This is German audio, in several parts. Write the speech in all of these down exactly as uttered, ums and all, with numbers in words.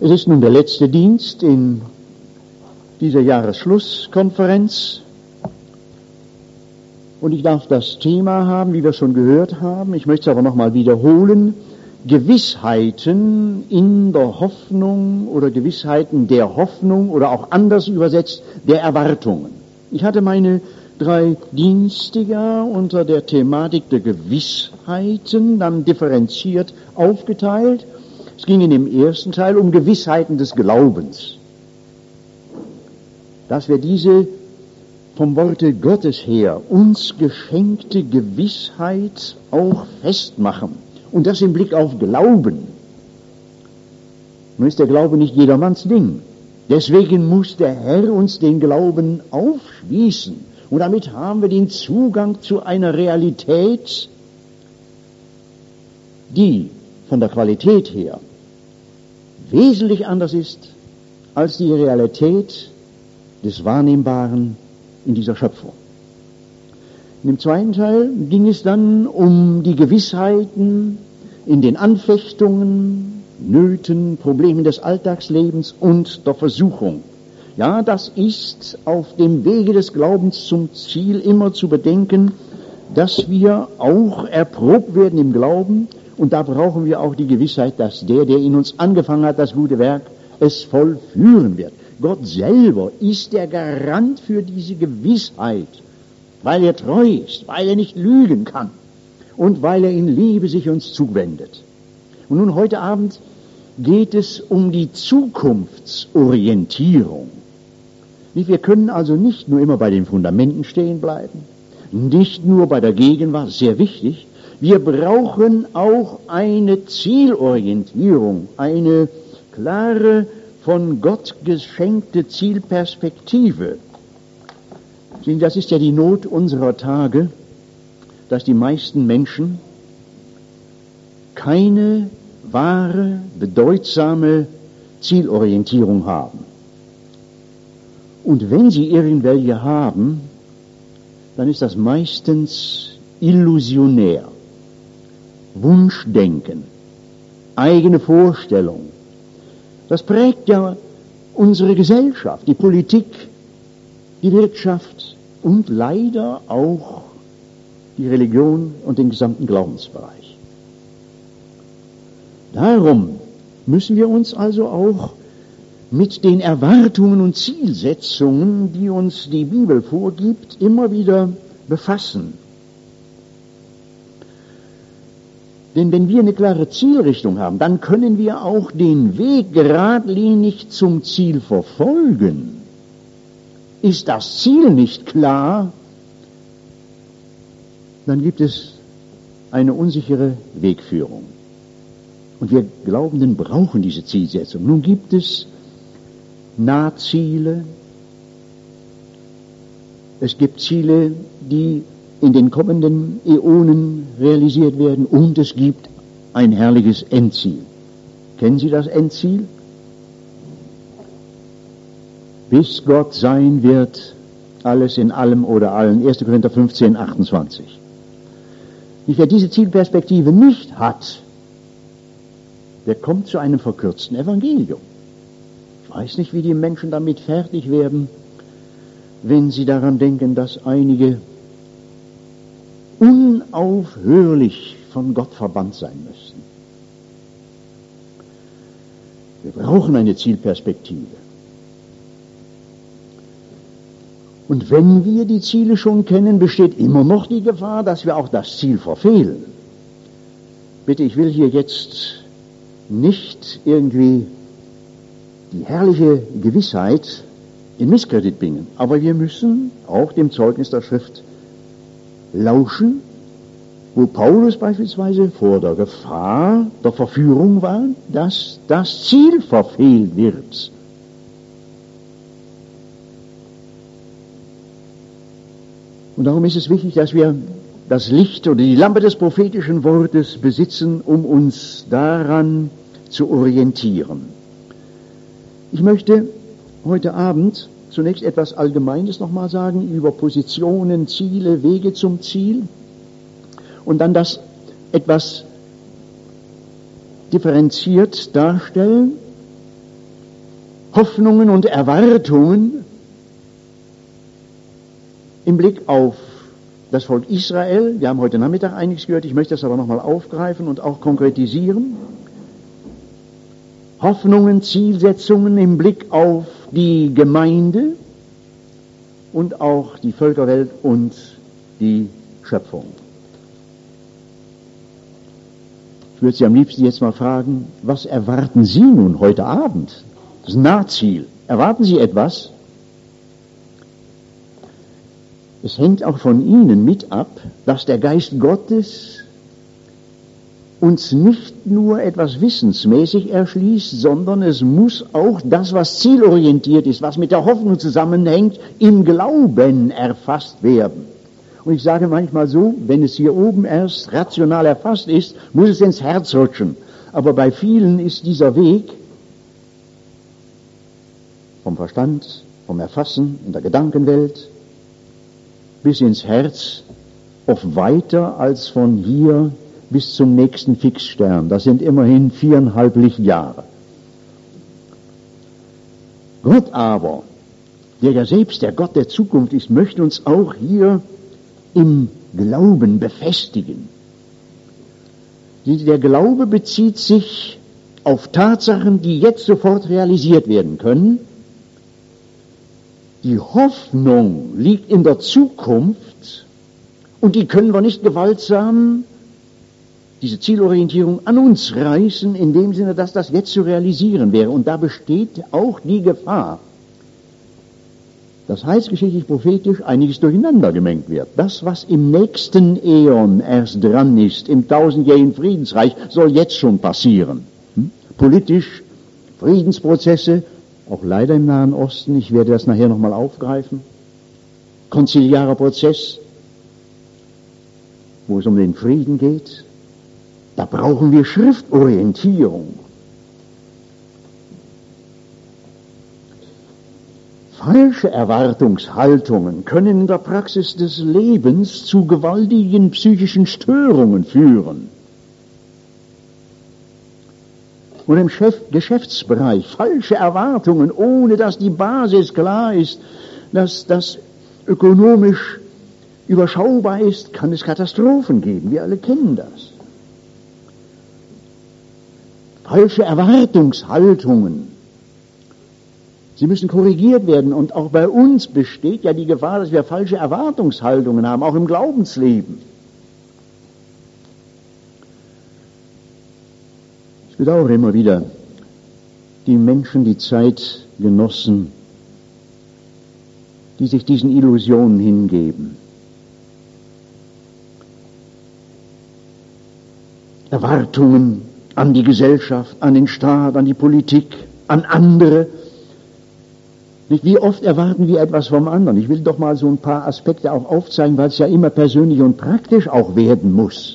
Es ist nun der letzte Dienst in dieser Jahresschlusskonferenz und ich darf das Thema haben, wie wir schon gehört haben. Ich möchte es aber nochmal wiederholen. Gewissheiten in der Hoffnung oder Gewissheiten der Hoffnung oder auch anders übersetzt der Erwartungen. Ich hatte meine drei Dienste ja unter der Thematik der Gewissheiten dann differenziert aufgeteilt. Es ging in dem ersten Teil um Gewissheiten des Glaubens. Dass wir diese vom Worte Gottes her uns geschenkte Gewissheit auch festmachen. Und das im Blick auf Glauben. Nun ist der Glaube nicht jedermanns Ding. Deswegen muss der Herr uns den Glauben aufschließen. Und damit haben wir den Zugang zu einer Realität, die von der Qualität her wesentlich anders ist als die Realität des Wahrnehmbaren in dieser Schöpfung. In dem zweiten Teil ging es dann um die Gewissheiten in den Anfechtungen, Nöten, Problemen des Alltagslebens und der Versuchung. Ja, das ist auf dem Wege des Glaubens zum Ziel immer zu bedenken, dass wir auch erprobt werden im Glauben. Und da brauchen wir auch die Gewissheit, dass der, der in uns angefangen hat, das gute Werk, es vollführen wird. Gott selber ist der Garant für diese Gewissheit, weil er treu ist, weil er nicht lügen kann und weil er in Liebe sich uns zuwendet. Und nun heute Abend geht es um die Zukunftsorientierung. Wir können also nicht nur immer bei den Fundamenten stehen bleiben, nicht nur bei der Gegenwart, sehr wichtig. Wir brauchen auch eine Zielorientierung, eine klare, von Gott geschenkte Zielperspektive. Das ist ja die Not unserer Tage, dass die meisten Menschen keine wahre, bedeutsame Zielorientierung haben. Und wenn sie irgendwelche haben, dann ist das meistens illusionär. Wunschdenken, eigene Vorstellung. Das prägt ja unsere Gesellschaft, die Politik, die Wirtschaft und leider auch die Religion und den gesamten Glaubensbereich. Darum müssen wir uns also auch mit den Erwartungen und Zielsetzungen, die uns die Bibel vorgibt, immer wieder befassen. Denn wenn wir eine klare Zielrichtung haben, dann können wir auch den Weg geradlinig zum Ziel verfolgen. Ist das Ziel nicht klar, dann gibt es eine unsichere Wegführung. Und wir Glaubenden brauchen diese Zielsetzung. Nun gibt es Nahziele, es gibt Ziele, die in den kommenden Äonen realisiert werden und es gibt ein herrliches Endziel. Kennen Sie das Endziel? Bis Gott sein wird, alles in allem oder allen. erster Korinther fünfzehn, achtundzwanzig. Wer diese Zielperspektive nicht hat, der kommt zu einem verkürzten Evangelium. Ich weiß nicht, wie die Menschen damit fertig werden, wenn sie daran denken, dass einige unaufhörlich von Gott verbannt sein müssten. Wir brauchen eine Zielperspektive. Und wenn wir die Ziele schon kennen, besteht immer noch die Gefahr, dass wir auch das Ziel verfehlen. Bitte, ich will hier jetzt nicht irgendwie die herrliche Gewissheit in Misskredit bringen, aber wir müssen auch dem Zeugnis der Schrift lauschen, wo Paulus beispielsweise vor der Gefahr der Verführung war, dass das Ziel verfehlt wird. Und darum ist es wichtig, dass wir das Licht oder die Lampe des prophetischen Wortes besitzen, um uns daran zu orientieren. Ich möchte heute Abend zunächst etwas Allgemeines nochmal sagen über Positionen, Ziele, Wege zum Ziel und dann das etwas differenziert darstellen Hoffnungen und Erwartungen im Blick auf das Volk Israel. Wir haben heute Nachmittag einiges gehört, ich möchte das aber nochmal aufgreifen und auch konkretisieren. Hoffnungen, Zielsetzungen im Blick auf die Gemeinde und auch die Völkerwelt und die Schöpfung. Ich würde Sie am liebsten jetzt mal fragen, was erwarten Sie nun heute Abend? Das Nahziel. Erwarten Sie etwas? Es hängt auch von Ihnen mit ab, dass der Geist Gottes uns nicht nur etwas wissensmäßig erschließt, sondern es muss auch das, was zielorientiert ist, was mit der Hoffnung zusammenhängt, im Glauben erfasst werden. Und ich sage manchmal so, wenn es hier oben erst rational erfasst ist, muss es ins Herz rutschen. Aber bei vielen ist dieser Weg vom Verstand, vom Erfassen in der Gedankenwelt bis ins Herz oft weiter als von hier bis zum nächsten Fixstern. Das sind immerhin viereinhalb Lichtjahre. Gott aber, der ja selbst der Gott der Zukunft ist, möchte uns auch hier im Glauben befestigen. Der Glaube bezieht sich auf Tatsachen, die jetzt sofort realisiert werden können. Die Hoffnung liegt in der Zukunft und die können wir nicht gewaltsam, diese Zielorientierung, an uns reißen, in dem Sinne, dass das jetzt zu realisieren wäre. Und da besteht auch die Gefahr, dass heilsgeschichtlich-prophetisch einiges durcheinander gemengt wird. Das, was im nächsten Äon erst dran ist, im tausendjährigen Friedensreich, soll jetzt schon passieren. Hm? Politisch, Friedensprozesse, auch leider im Nahen Osten, ich werde das nachher nochmal aufgreifen, konziliarer Prozess, wo es um den Frieden geht, da brauchen wir Schriftorientierung. Falsche Erwartungshaltungen können in der Praxis des Lebens zu gewaltigen psychischen Störungen führen. Und im Chef- Geschäftsbereich falsche Erwartungen, ohne dass die Basis klar ist, dass das ökonomisch überschaubar ist, kann es Katastrophen geben. Wir alle kennen das. Falsche Erwartungshaltungen, sie müssen korrigiert werden. Und auch bei uns besteht ja die Gefahr, dass wir falsche Erwartungshaltungen haben, auch im Glaubensleben. Ich bedauere immer wieder die Menschen, die Zeitgenossen, die sich diesen Illusionen hingeben. Erwartungen an die Gesellschaft, an den Staat, an die Politik, an andere. Nicht? Wie oft erwarten wir etwas vom anderen? Ich will doch mal so ein paar Aspekte auch aufzeigen, weil es ja immer persönlich und praktisch auch werden muss.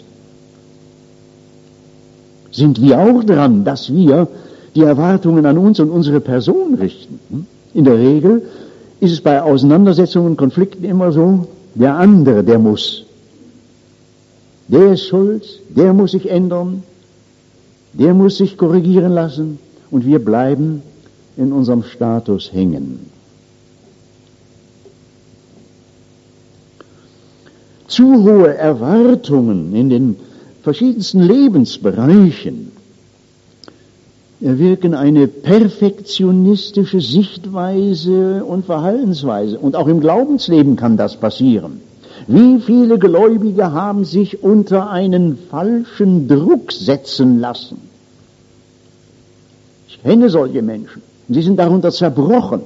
Sind wir auch dran, dass wir die Erwartungen an uns und unsere Person richten? In der Regel ist es bei Auseinandersetzungen und Konflikten immer so, der andere, der muss. Der ist schuld, der muss sich ändern, der muss sich korrigieren lassen und wir bleiben in unserem Status hängen. Zu hohe Erwartungen in den verschiedensten Lebensbereichen erwirken eine perfektionistische Sichtweise und Verhaltensweise. Und auch im Glaubensleben kann das passieren. Wie viele Gläubige haben sich unter einen falschen Druck setzen lassen? Ich kenne solche Menschen. Und sie sind darunter zerbrochen.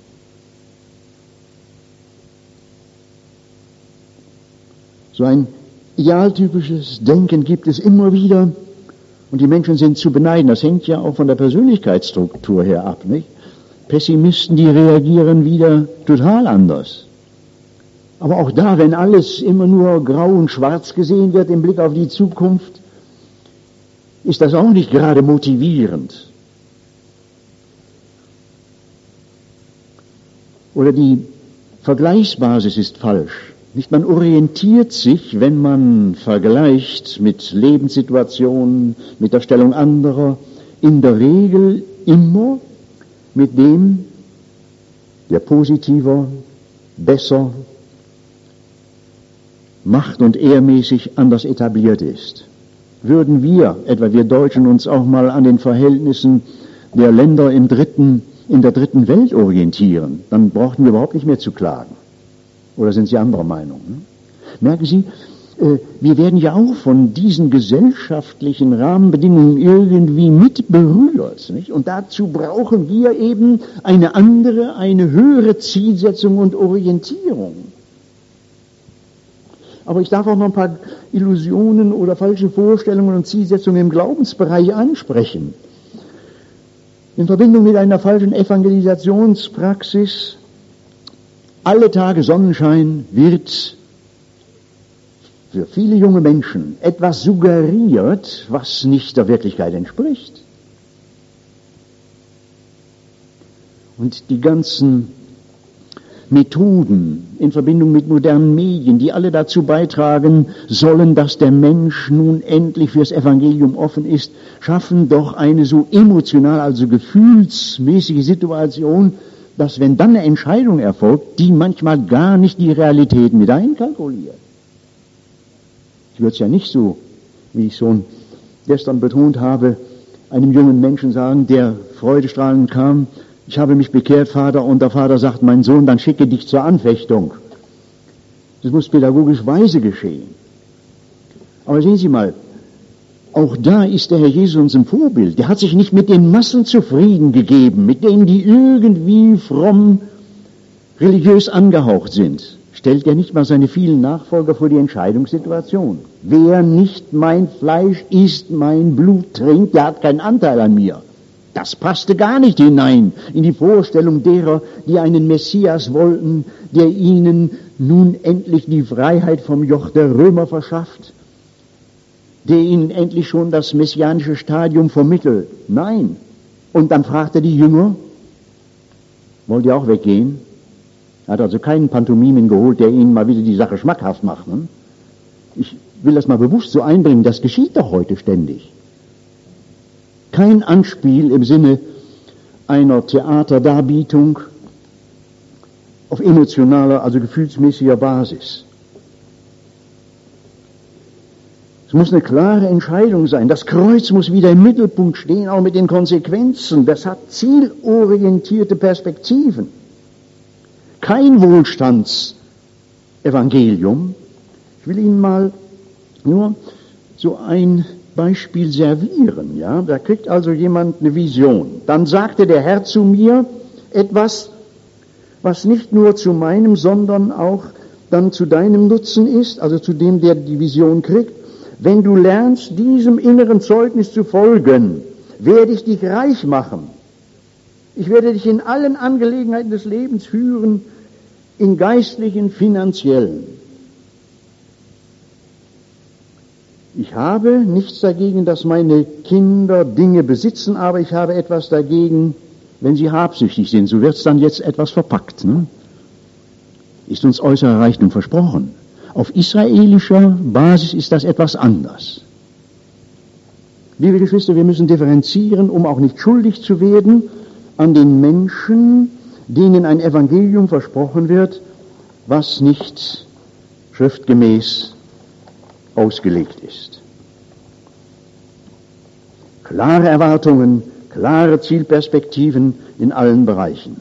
So ein idealtypisches Denken gibt es immer wieder. Und die Menschen sind zu beneiden. Das hängt ja auch von der Persönlichkeitsstruktur her ab, nicht? Pessimisten, die reagieren wieder total anders. Aber auch da, wenn alles immer nur grau und schwarz gesehen wird im Blick auf die Zukunft, ist das auch nicht gerade motivierend. Oder die Vergleichsbasis ist falsch. Nicht, man orientiert sich, wenn man vergleicht mit Lebenssituationen, mit der Stellung anderer, in der Regel immer mit dem, der positiver, besser, macht- und ehrmäßig anders etabliert ist. Würden wir, etwa wir Deutschen, uns auch mal an den Verhältnissen der Länder im dritten, in der dritten Welt orientieren, dann brauchten wir überhaupt nicht mehr zu klagen. Oder sind Sie anderer Meinung? Ne? Merken Sie, äh, wir werden ja auch von diesen gesellschaftlichen Rahmenbedingungen irgendwie mit berührt. Nicht? Und dazu brauchen wir eben eine andere, eine höhere Zielsetzung und Orientierung. Aber ich darf auch noch ein paar Illusionen oder falsche Vorstellungen und Zielsetzungen im Glaubensbereich ansprechen. In Verbindung mit einer falschen Evangelisationspraxis, alle Tage Sonnenschein, wird für viele junge Menschen etwas suggeriert, was nicht der Wirklichkeit entspricht. Und die ganzen Methoden in Verbindung mit modernen Medien, die alle dazu beitragen sollen, dass der Mensch nun endlich fürs Evangelium offen ist, schaffen doch eine so emotional, also gefühlsmäßige Situation, dass wenn dann eine Entscheidung erfolgt, die manchmal gar nicht die Realität mit einkalkuliert. Ich würde es ja nicht so, wie ich schon gestern betont habe, einem jungen Menschen sagen, der freudestrahlend kam: Ich habe mich bekehrt, Vater, und der Vater sagt: Mein Sohn, dann schicke dich zur Anfechtung. Das muss pädagogisch weise geschehen. Aber sehen Sie mal, auch da ist der Herr Jesus uns ein Vorbild. Der hat sich nicht mit den Massen zufrieden gegeben, mit denen, die irgendwie fromm religiös angehaucht sind. Stellt er nicht mal seine vielen Nachfolger vor die Entscheidungssituation. Wer nicht mein Fleisch isst, mein Blut trinkt, der hat keinen Anteil an mir. Das passte gar nicht hinein in die Vorstellung derer, die einen Messias wollten, der ihnen nun endlich die Freiheit vom Joch der Römer verschafft, der ihnen endlich schon das messianische Stadium vermittelt. Nein. Und dann fragte die Jünger: Wollt ihr auch weggehen? Er hat also keinen Pantomimen geholt, der ihnen mal wieder die Sache schmackhaft macht. Ne? Ich will das mal bewusst so einbringen, das geschieht doch heute ständig. Kein Anspiel im Sinne einer Theaterdarbietung auf emotionaler, also gefühlsmäßiger Basis. Es muss eine klare Entscheidung sein. Das Kreuz muss wieder im Mittelpunkt stehen, auch mit den Konsequenzen. Das hat zielorientierte Perspektiven. Kein Wohlstandsevangelium. Ich will Ihnen mal nur so ein Beispiel servieren. Ja? Da kriegt also jemand eine Vision. Dann sagte der Herr zu mir etwas, was nicht nur zu meinem, sondern auch dann zu deinem Nutzen ist, also zu dem, der die Vision kriegt. Wenn du lernst, diesem inneren Zeugnis zu folgen, werde ich dich reich machen. Ich werde dich in allen Angelegenheiten des Lebens führen, in geistlichen, finanziellen. Ich habe nichts dagegen, dass meine Kinder Dinge besitzen, aber ich habe etwas dagegen, wenn sie habsüchtig sind. So wird es dann jetzt etwas verpackt. Ne? Ist uns äußerer Reichtum versprochen. Auf israelischer Basis ist das etwas anders. Liebe Geschwister, wir müssen differenzieren, um auch nicht schuldig zu werden an den Menschen, denen ein Evangelium versprochen wird, was nicht schriftgemäß ausgelegt ist. Klare Erwartungen, klare Zielperspektiven in allen Bereichen.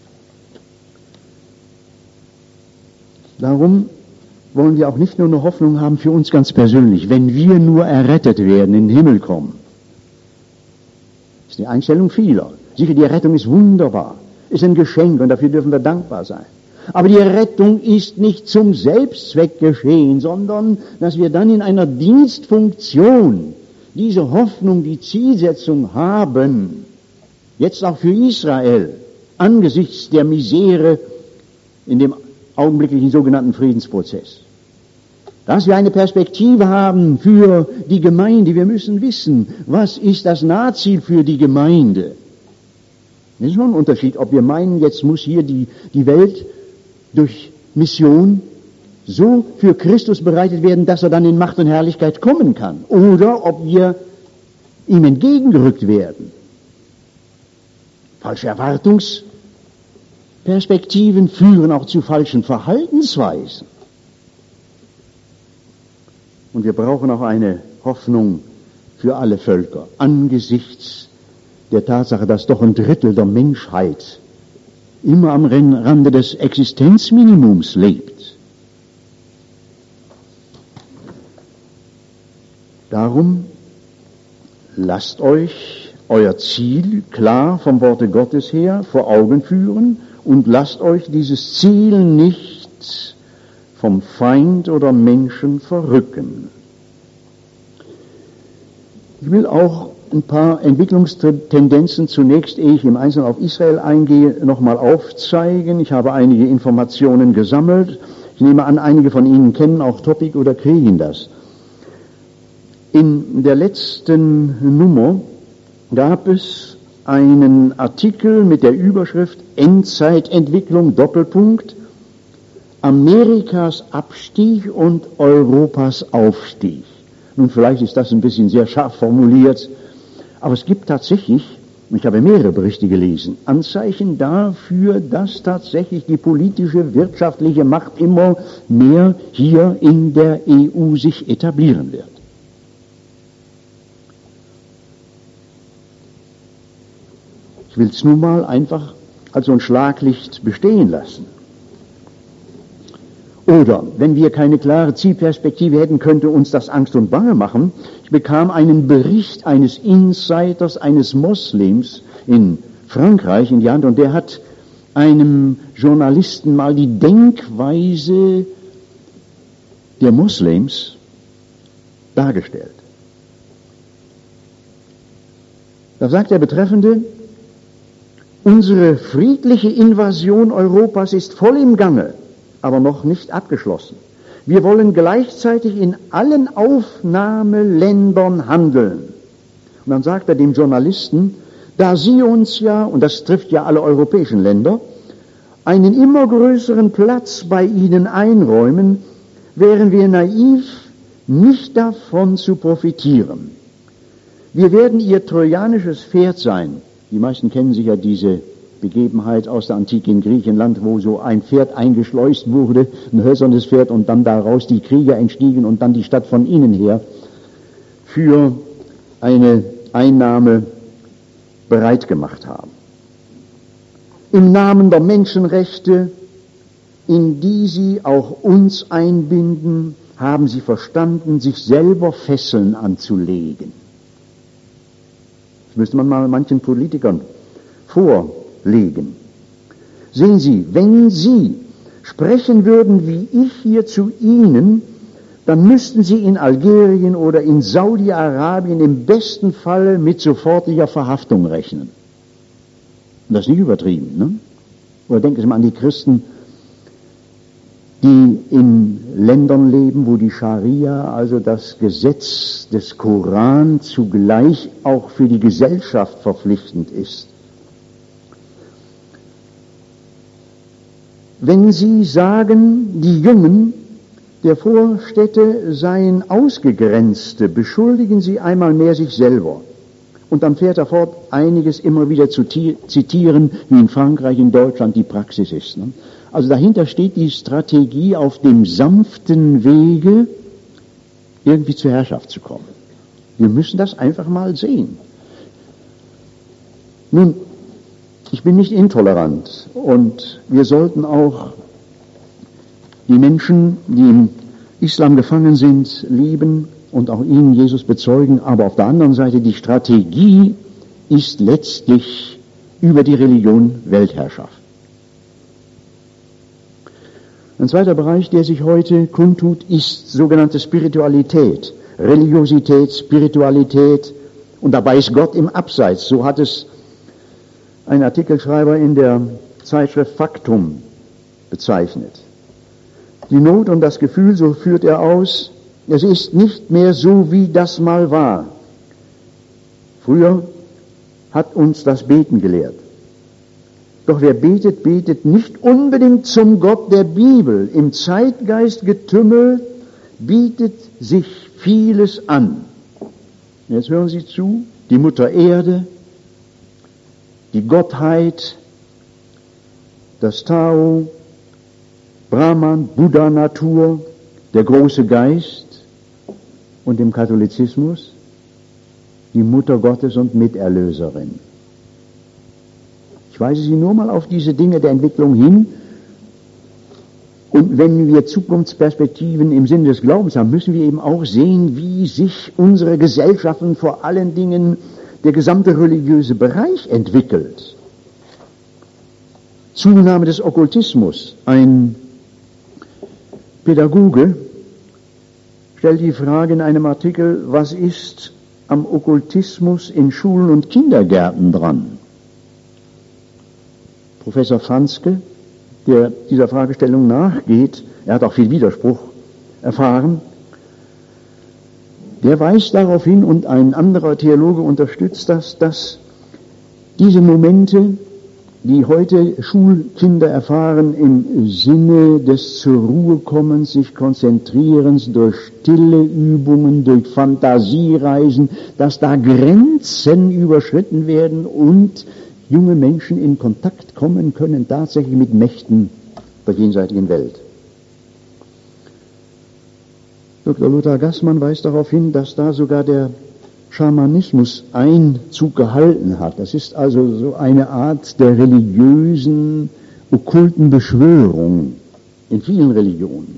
Darum wollen wir auch nicht nur eine Hoffnung haben für uns ganz persönlich, wenn wir nur errettet werden, in den Himmel kommen. Das ist die Einstellung vieler. Sicher, die Errettung ist wunderbar, ist ein Geschenk und dafür dürfen wir dankbar sein. Aber die Errettung ist nicht zum Selbstzweck geschehen, sondern dass wir dann in einer Dienstfunktion diese Hoffnung, die Zielsetzung haben, jetzt auch für Israel, angesichts der Misere in dem augenblicklichen sogenannten Friedensprozess. Dass wir eine Perspektive haben für die Gemeinde. Wir müssen wissen, was ist das Nahziel für die Gemeinde. Das ist schon ein Unterschied, ob wir meinen, jetzt muss hier die, die Welt durch Mission so für Christus bereitet werden, dass er dann in Macht und Herrlichkeit kommen kann. Oder ob wir ihm entgegengerückt werden Falsche Erwartungsperspektiven führen auch zu falschen Verhaltensweisen. Und wir brauchen auch eine Hoffnung für alle Völker angesichts der Tatsache, dass doch ein Drittel der Menschheit immer am Rande des Existenzminimums lebt. Darum lasst euch euer Ziel klar vom Worte Gottes her vor Augen führen und lasst euch dieses Ziel nicht vom Feind oder Menschen verrücken. Ich will auch ein paar Entwicklungstendenzen zunächst, ehe ich im Einzelnen auf Israel eingehe, nochmal aufzeigen. Ich habe einige Informationen gesammelt. Ich nehme an, einige von Ihnen kennen auch Topic oder kriegen das. In der letzten Nummer gab es einen Artikel mit der Überschrift Endzeitentwicklung, Doppelpunkt, Amerikas Abstieg und Europas Aufstieg. Nun, vielleicht ist das ein bisschen sehr scharf formuliert, aber es gibt tatsächlich, ich habe mehrere Berichte gelesen, Anzeichen dafür, dass tatsächlich die politische, wirtschaftliche Macht immer mehr hier in der E U sich etablieren wird. Ich will es nun mal einfach als so ein Schlaglicht bestehen lassen. Oder, wenn wir keine klare Zielperspektive hätten, könnte uns das Angst und Bange machen. Ich bekam einen Bericht eines Insiders, eines Moslems in Frankreich in die Hand, und der hat einem Journalisten mal die Denkweise der Moslems dargestellt. Da sagt der Betreffende, unsere friedliche Invasion Europas ist voll im Gange, aber noch nicht abgeschlossen. Wir wollen gleichzeitig in allen Aufnahmeländern handeln. Und dann sagt er dem Journalisten, da Sie uns ja, und das trifft ja alle europäischen Länder, einen immer größeren Platz bei Ihnen einräumen, wären wir naiv, nicht davon zu profitieren. Wir werden Ihr trojanisches Pferd sein. Die meisten kennen sicher diese Begebenheit aus der Antike in Griechenland, wo so ein Pferd eingeschleust wurde, ein hölzernes Pferd, und dann daraus die Krieger entstiegen und dann die Stadt von innen her für eine Einnahme bereit gemacht haben. Im Namen der Menschenrechte, in die sie auch uns einbinden, haben sie verstanden, sich selber Fesseln anzulegen. Das müsste man mal manchen Politikern vorlegen. Sehen Sie, wenn Sie sprechen würden wie ich hier zu Ihnen, dann müssten Sie in Algerien oder in Saudi-Arabien im besten Falle mit sofortiger Verhaftung rechnen. Und das ist nicht übertrieben, ne? Oder denken Sie mal an die Christen, die in Ländern leben, wo die Scharia, also das Gesetz des Koran, zugleich auch für die Gesellschaft verpflichtend ist. Wenn Sie sagen, die Jungen der Vorstädte seien Ausgegrenzte, beschuldigen Sie einmal mehr sich selber. Und dann fährt er fort, einiges immer wieder zu zitieren, wie in Frankreich, in Deutschland die Praxis ist. Ne? Also dahinter steht die Strategie, auf dem sanften Wege irgendwie zur Herrschaft zu kommen. Wir müssen das einfach mal sehen. Nun, ich bin nicht intolerant, und wir sollten auch die Menschen, die im Islam gefangen sind, lieben und auch ihnen Jesus bezeugen, aber auf der anderen Seite, die Strategie ist letztlich über die Religion Weltherrschaft. Ein zweiter Bereich, der sich heute kundtut, ist sogenannte Spiritualität, Religiosität, Spiritualität, und dabei ist Gott im Abseits. So hat es ein Artikelschreiber in der Zeitschrift Faktum bezeichnet. Die Not und das Gefühl, so führt er aus, es ist nicht mehr so, wie das mal war. Früher hat uns das Beten gelehrt. Doch wer betet, betet nicht unbedingt zum Gott der Bibel. Im Zeitgeistgetümmel bietet sich vieles an. Jetzt hören Sie zu, die Mutter Erde, die Gottheit, das Tao, Brahman, Buddha, Natur, der große Geist und im Katholizismus die Mutter Gottes und Miterlöserin. Ich weise Sie nur mal auf diese Dinge der Entwicklung hin. Und wenn wir Zukunftsperspektiven im Sinne des Glaubens haben, müssen wir eben auch sehen, wie sich unsere Gesellschaft und vor allen Dingen der gesamte religiöse Bereich entwickelt. Zunahme des Okkultismus. Ein Pädagoge stellt die Frage in einem Artikel, was ist am Okkultismus in Schulen und Kindergärten dran? Professor Franzke, der dieser Fragestellung nachgeht, er hat auch viel Widerspruch erfahren, der weist darauf hin, und ein anderer Theologe unterstützt das, dass diese Momente, die heute Schulkinder erfahren, im Sinne des zur Ruhe kommens, sich konzentrierens, durch stille Übungen, durch Fantasiereisen, dass da Grenzen überschritten werden und junge Menschen in Kontakt kommen können, tatsächlich mit Mächten der jenseitigen Welt. Doktor Lothar Gassmann weist darauf hin, dass da sogar der Schamanismus Einzug gehalten hat. Das ist also so eine Art der religiösen, okkulten Beschwörung in vielen Religionen.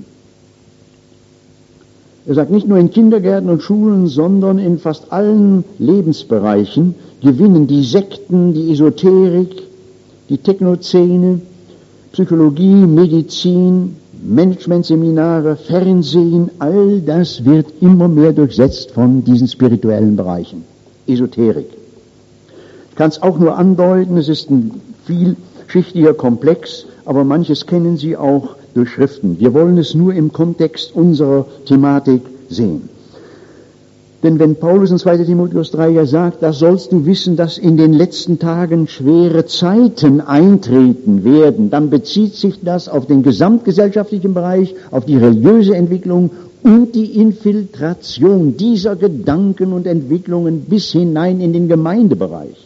Er sagt, nicht nur in Kindergärten und Schulen, sondern in fast allen Lebensbereichen gewinnen die Sekten, die Esoterik, die Technoszene, Psychologie, Medizin, Managementseminare, Fernsehen, all das wird immer mehr durchsetzt von diesen spirituellen Bereichen. Esoterik. Ich kann es auch nur andeuten, es ist ein vielschichtiger Komplex, aber manches kennen Sie auch durch Schriften. Wir wollen es nur im Kontext unserer Thematik sehen. Denn wenn Paulus in zweiter Timotheus drei ja sagt, da sollst du wissen, dass in den letzten Tagen schwere Zeiten eintreten werden, dann bezieht sich das auf den gesamtgesellschaftlichen Bereich, auf die religiöse Entwicklung und die Infiltration dieser Gedanken und Entwicklungen bis hinein in den Gemeindebereich.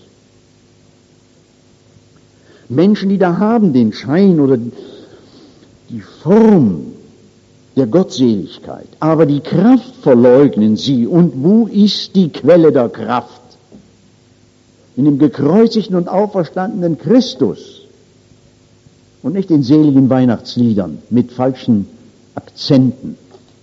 Menschen, die da haben den Schein oder die Form der Gottseligkeit, aber die Kraft verleugnen sie. Und wo ist die Quelle der Kraft? In dem gekreuzigten und auferstandenen Christus und nicht in seligen Weihnachtsliedern mit falschen Akzenten.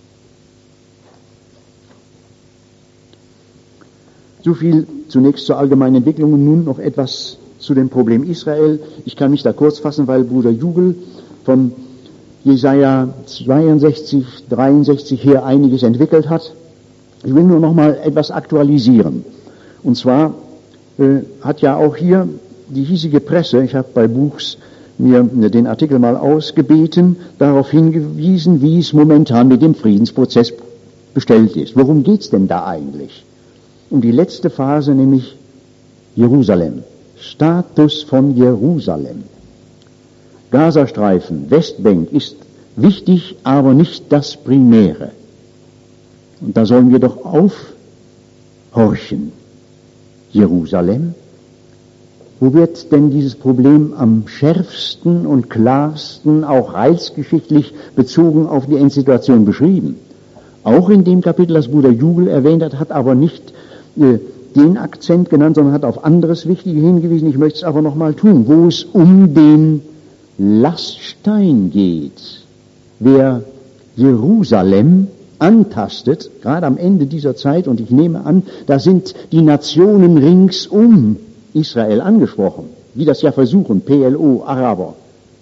So viel zunächst zur allgemeinen Entwicklung und nun noch etwas zu dem Problem Israel. Ich kann mich da kurz fassen, weil Bruder Jugel von Jesaja zweiundsechzig, dreiundsechzig her einiges entwickelt hat. Ich will nur noch mal etwas aktualisieren. Und zwar äh, hat ja auch hier die hiesige Presse, ich habe bei Buchs mir den Artikel mal ausgebeten, darauf hingewiesen, wie es momentan mit dem Friedensprozess bestellt ist. Worum geht's denn da eigentlich? Um die letzte Phase, nämlich Jerusalem. Status von Jerusalem. Gazastreifen, Westbank ist wichtig, aber nicht das Primäre. Und da sollen wir doch aufhorchen. Jerusalem? Wo wird denn dieses Problem am schärfsten und klarsten, auch heilsgeschichtlich bezogen auf die Endsituation beschrieben? Auch in dem Kapitel, das Bruder Jugel erwähnt hat, hat aber nicht äh, den Akzent genannt, sondern hat auf anderes Wichtige hingewiesen. Ich möchte es aber nochmal tun, wo es um den Laststein geht. Wer Jerusalem antastet, gerade am Ende dieser Zeit, und ich nehme an, da sind die Nationen rings um Israel angesprochen, die das ja versuchen, P L O, Araber.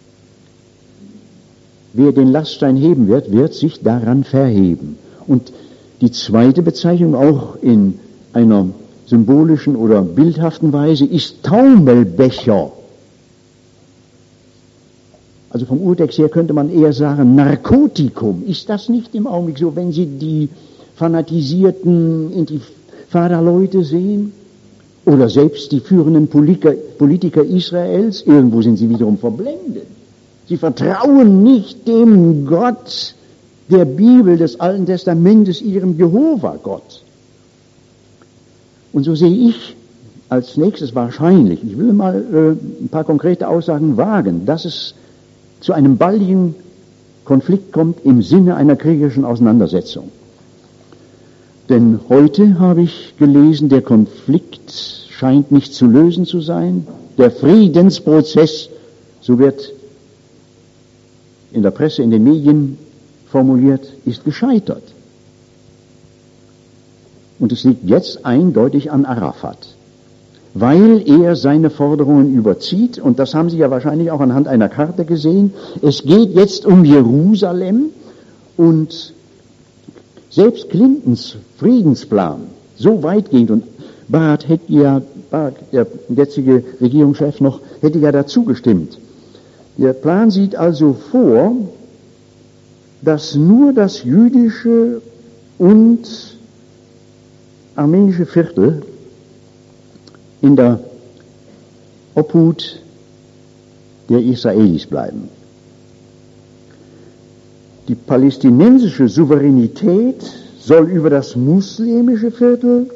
Wer den Laststein heben wird, wird sich daran verheben. Und die zweite Bezeichnung, auch in einer symbolischen oder bildhaften Weise, ist Taumelbecher. Also vom Urtext her könnte man eher sagen, Narkotikum. Ist das nicht im Augenblick so, wenn Sie die fanatisierten Intifada-Leute sehen? Oder selbst die führenden Politiker, Politiker Israels? Irgendwo sind sie wiederum verblendet. Sie vertrauen nicht dem Gott der Bibel, des Alten Testamentes, ihrem Jehova-Gott. Und so sehe ich als nächstes wahrscheinlich, ich will mal äh, ein paar konkrete Aussagen wagen, dass es zu einem baldigen Konflikt kommt im Sinne einer kriegerischen Auseinandersetzung. Denn heute habe ich gelesen, der Konflikt scheint nicht zu lösen zu sein. Der Friedensprozess, so wird in der Presse, in den Medien formuliert, ist gescheitert. Und es liegt jetzt eindeutig an Arafat, weil er seine Forderungen überzieht, und das haben Sie ja wahrscheinlich auch anhand einer Karte gesehen. Es geht jetzt um Jerusalem, und selbst Clintons Friedensplan, so weitgehend, und Barth hätte ja, Barth, der jetzige Regierungschef noch, hätte ja dazu gestimmt. Der Plan sieht also vor, dass nur das jüdische und armenische Viertel in der Obhut der Israelis bleiben. Die palästinensische Souveränität soll über das muslimische Viertel,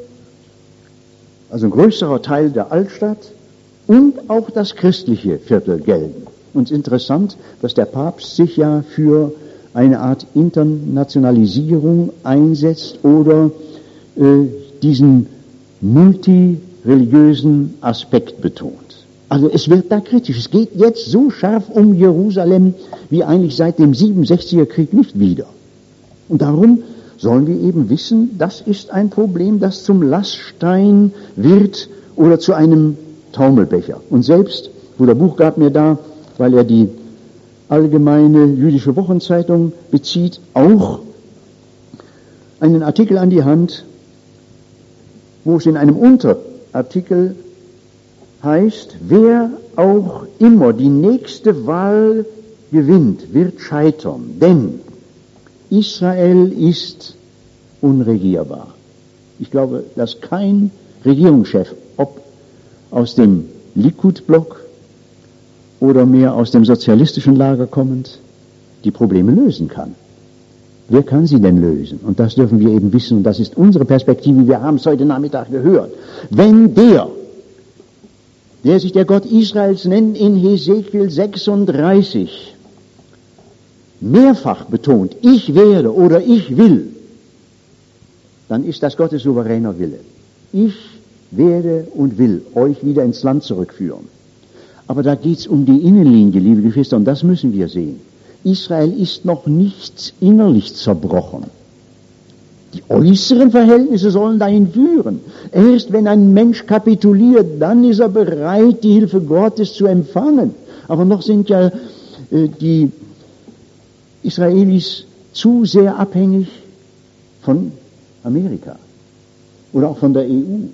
also ein größerer Teil der Altstadt, und auch das christliche Viertel gelten. Und es ist interessant, dass der Papst sich ja für eine Art Internationalisierung einsetzt oder äh, diesen multireligiösen Aspekt betont. Also es wird da kritisch. Es geht jetzt so scharf um Jerusalem wie eigentlich seit dem siebenundsechziger Krieg nicht wieder. Und darum sollen wir eben wissen, das ist ein Problem, das zum Laststein wird oder zu einem Taumelbecher. Und selbst, Bruder Buch gab mir da, weil er die allgemeine jüdische Wochenzeitung bezieht, auch einen Artikel an die Hand, wo es in einem Unterartikel heißt, wer auch immer die nächste Wahl gewinnt, wird scheitern, denn Israel ist unregierbar. Ich glaube, dass kein Regierungschef, ob aus dem Likud-Block oder mehr aus dem sozialistischen Lager kommend, die Probleme lösen kann. Wer kann sie denn lösen? Und das dürfen wir eben wissen, und das ist unsere Perspektive, wir haben es heute Nachmittag gehört. Wenn der, der sich der Gott Israels nennt, in Hesekiel sechsunddreißig mehrfach betont, ich werde oder ich will, dann ist das Gottes souveräner Wille. Ich werde und will euch wieder ins Land zurückführen. Aber da geht es um die Innenlinie, liebe Geschwister, und das müssen wir sehen. Israel ist noch nicht innerlich zerbrochen. Die äußeren Verhältnisse sollen dahin führen. Erst wenn ein Mensch kapituliert, dann ist er bereit, die Hilfe Gottes zu empfangen. Aber noch sind ja äh, die Israelis zu sehr abhängig von Amerika oder auch von der E U,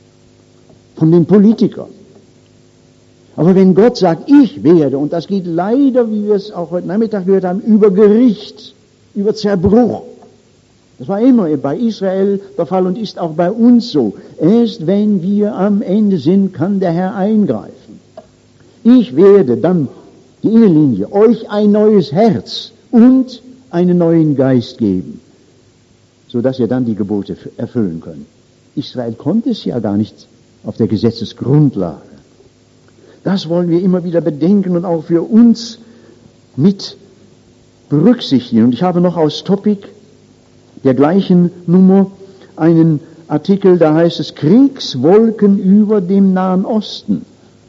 von den Politikern. Aber wenn Gott sagt, ich werde, und das geht leider, wie wir es auch heute Nachmittag gehört haben, über Gericht, über Zerbruch. Das war immer bei Israel der Fall und ist auch bei uns so. Erst wenn wir am Ende sind, kann der Herr eingreifen. Ich werde dann, die Innenlinie, euch ein neues Herz und einen neuen Geist geben, sodass ihr dann die Gebote erfüllen könnt. Israel konnte es ja gar nicht auf der Gesetzesgrundlage. Das wollen wir immer wieder bedenken und auch für uns mit berücksichtigen. Und ich habe noch aus Topic der gleichen Nummer einen Artikel, da heißt es Kriegswolken über dem Nahen Osten.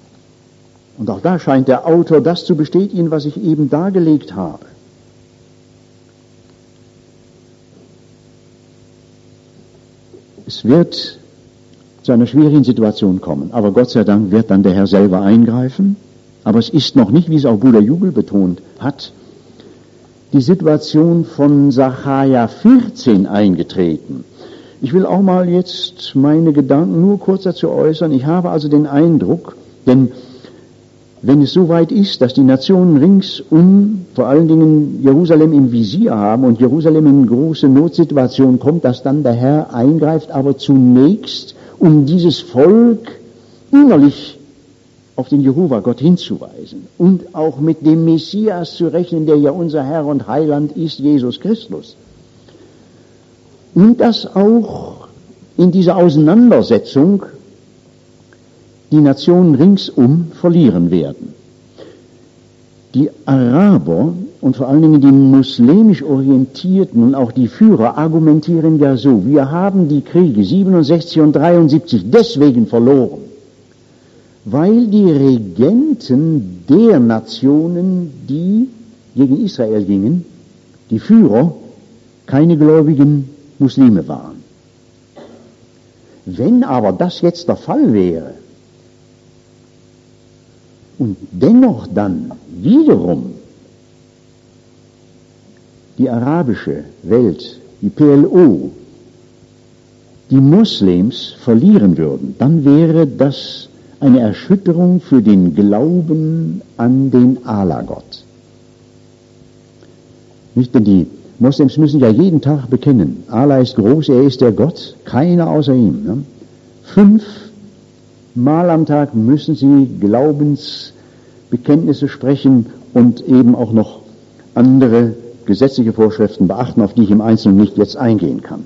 Und auch da scheint der Autor das zu bestätigen, was ich eben dargelegt habe. Es wird zu einer schwierigen Situation kommen. Aber Gott sei Dank wird dann der Herr selber eingreifen. Aber es ist noch nicht, wie es auch Bruder Jubel betont hat, die Situation von Sacharja vierzehn eingetreten. Ich will auch mal jetzt meine Gedanken nur kurz dazu äußern. Ich habe also den Eindruck, denn wenn es so weit ist, dass die Nationen ringsum, vor allen Dingen Jerusalem im Visier haben und Jerusalem in große Notsituation kommt, dass dann der Herr eingreift, aber zunächst um dieses Volk innerlich auf den Jehova Gott hinzuweisen und auch mit dem Messias zu rechnen, der ja unser Herr und Heiland ist, Jesus Christus. Und dass auch in dieser Auseinandersetzung die Nationen ringsum verlieren werden. Die Araber und vor allen Dingen die muslimisch Orientierten und auch die Führer argumentieren ja so: Wir haben die Kriege siebenundsechzig und dreiundsiebzig deswegen verloren, weil die Regenten der Nationen, die gegen Israel gingen, die Führer, keine gläubigen Muslime waren. Wenn aber das jetzt der Fall wäre und dennoch dann wiederum die arabische Welt, die P L O, die Moslems verlieren würden, dann wäre das eine Erschütterung für den Glauben an den Allah-Gott. Nicht, denn die Moslems müssen ja jeden Tag bekennen: Allah ist groß, er ist der Gott, keiner außer ihm. Ne? Fünf Mal am Tag müssen sie Glaubensbekenntnisse sprechen und eben auch noch andere gesetzliche Vorschriften beachten, auf die ich im Einzelnen nicht jetzt eingehen kann.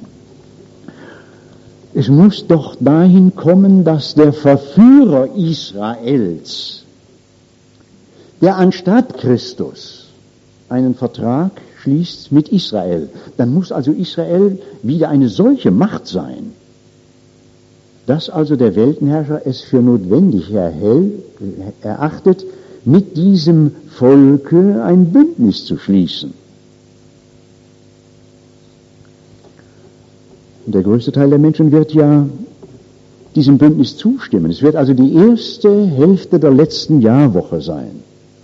Es muss doch dahin kommen, dass der Verführer Israels, der anstatt Christus einen Vertrag schließt mit Israel, dann muss also Israel wieder eine solche Macht sein, dass also der Weltenherrscher es für notwendig erachtet, mit diesem Volke ein Bündnis zu schließen. Und der größte Teil der Menschen wird ja diesem Bündnis zustimmen. Es wird also die erste Hälfte der letzten Jahrwoche sein.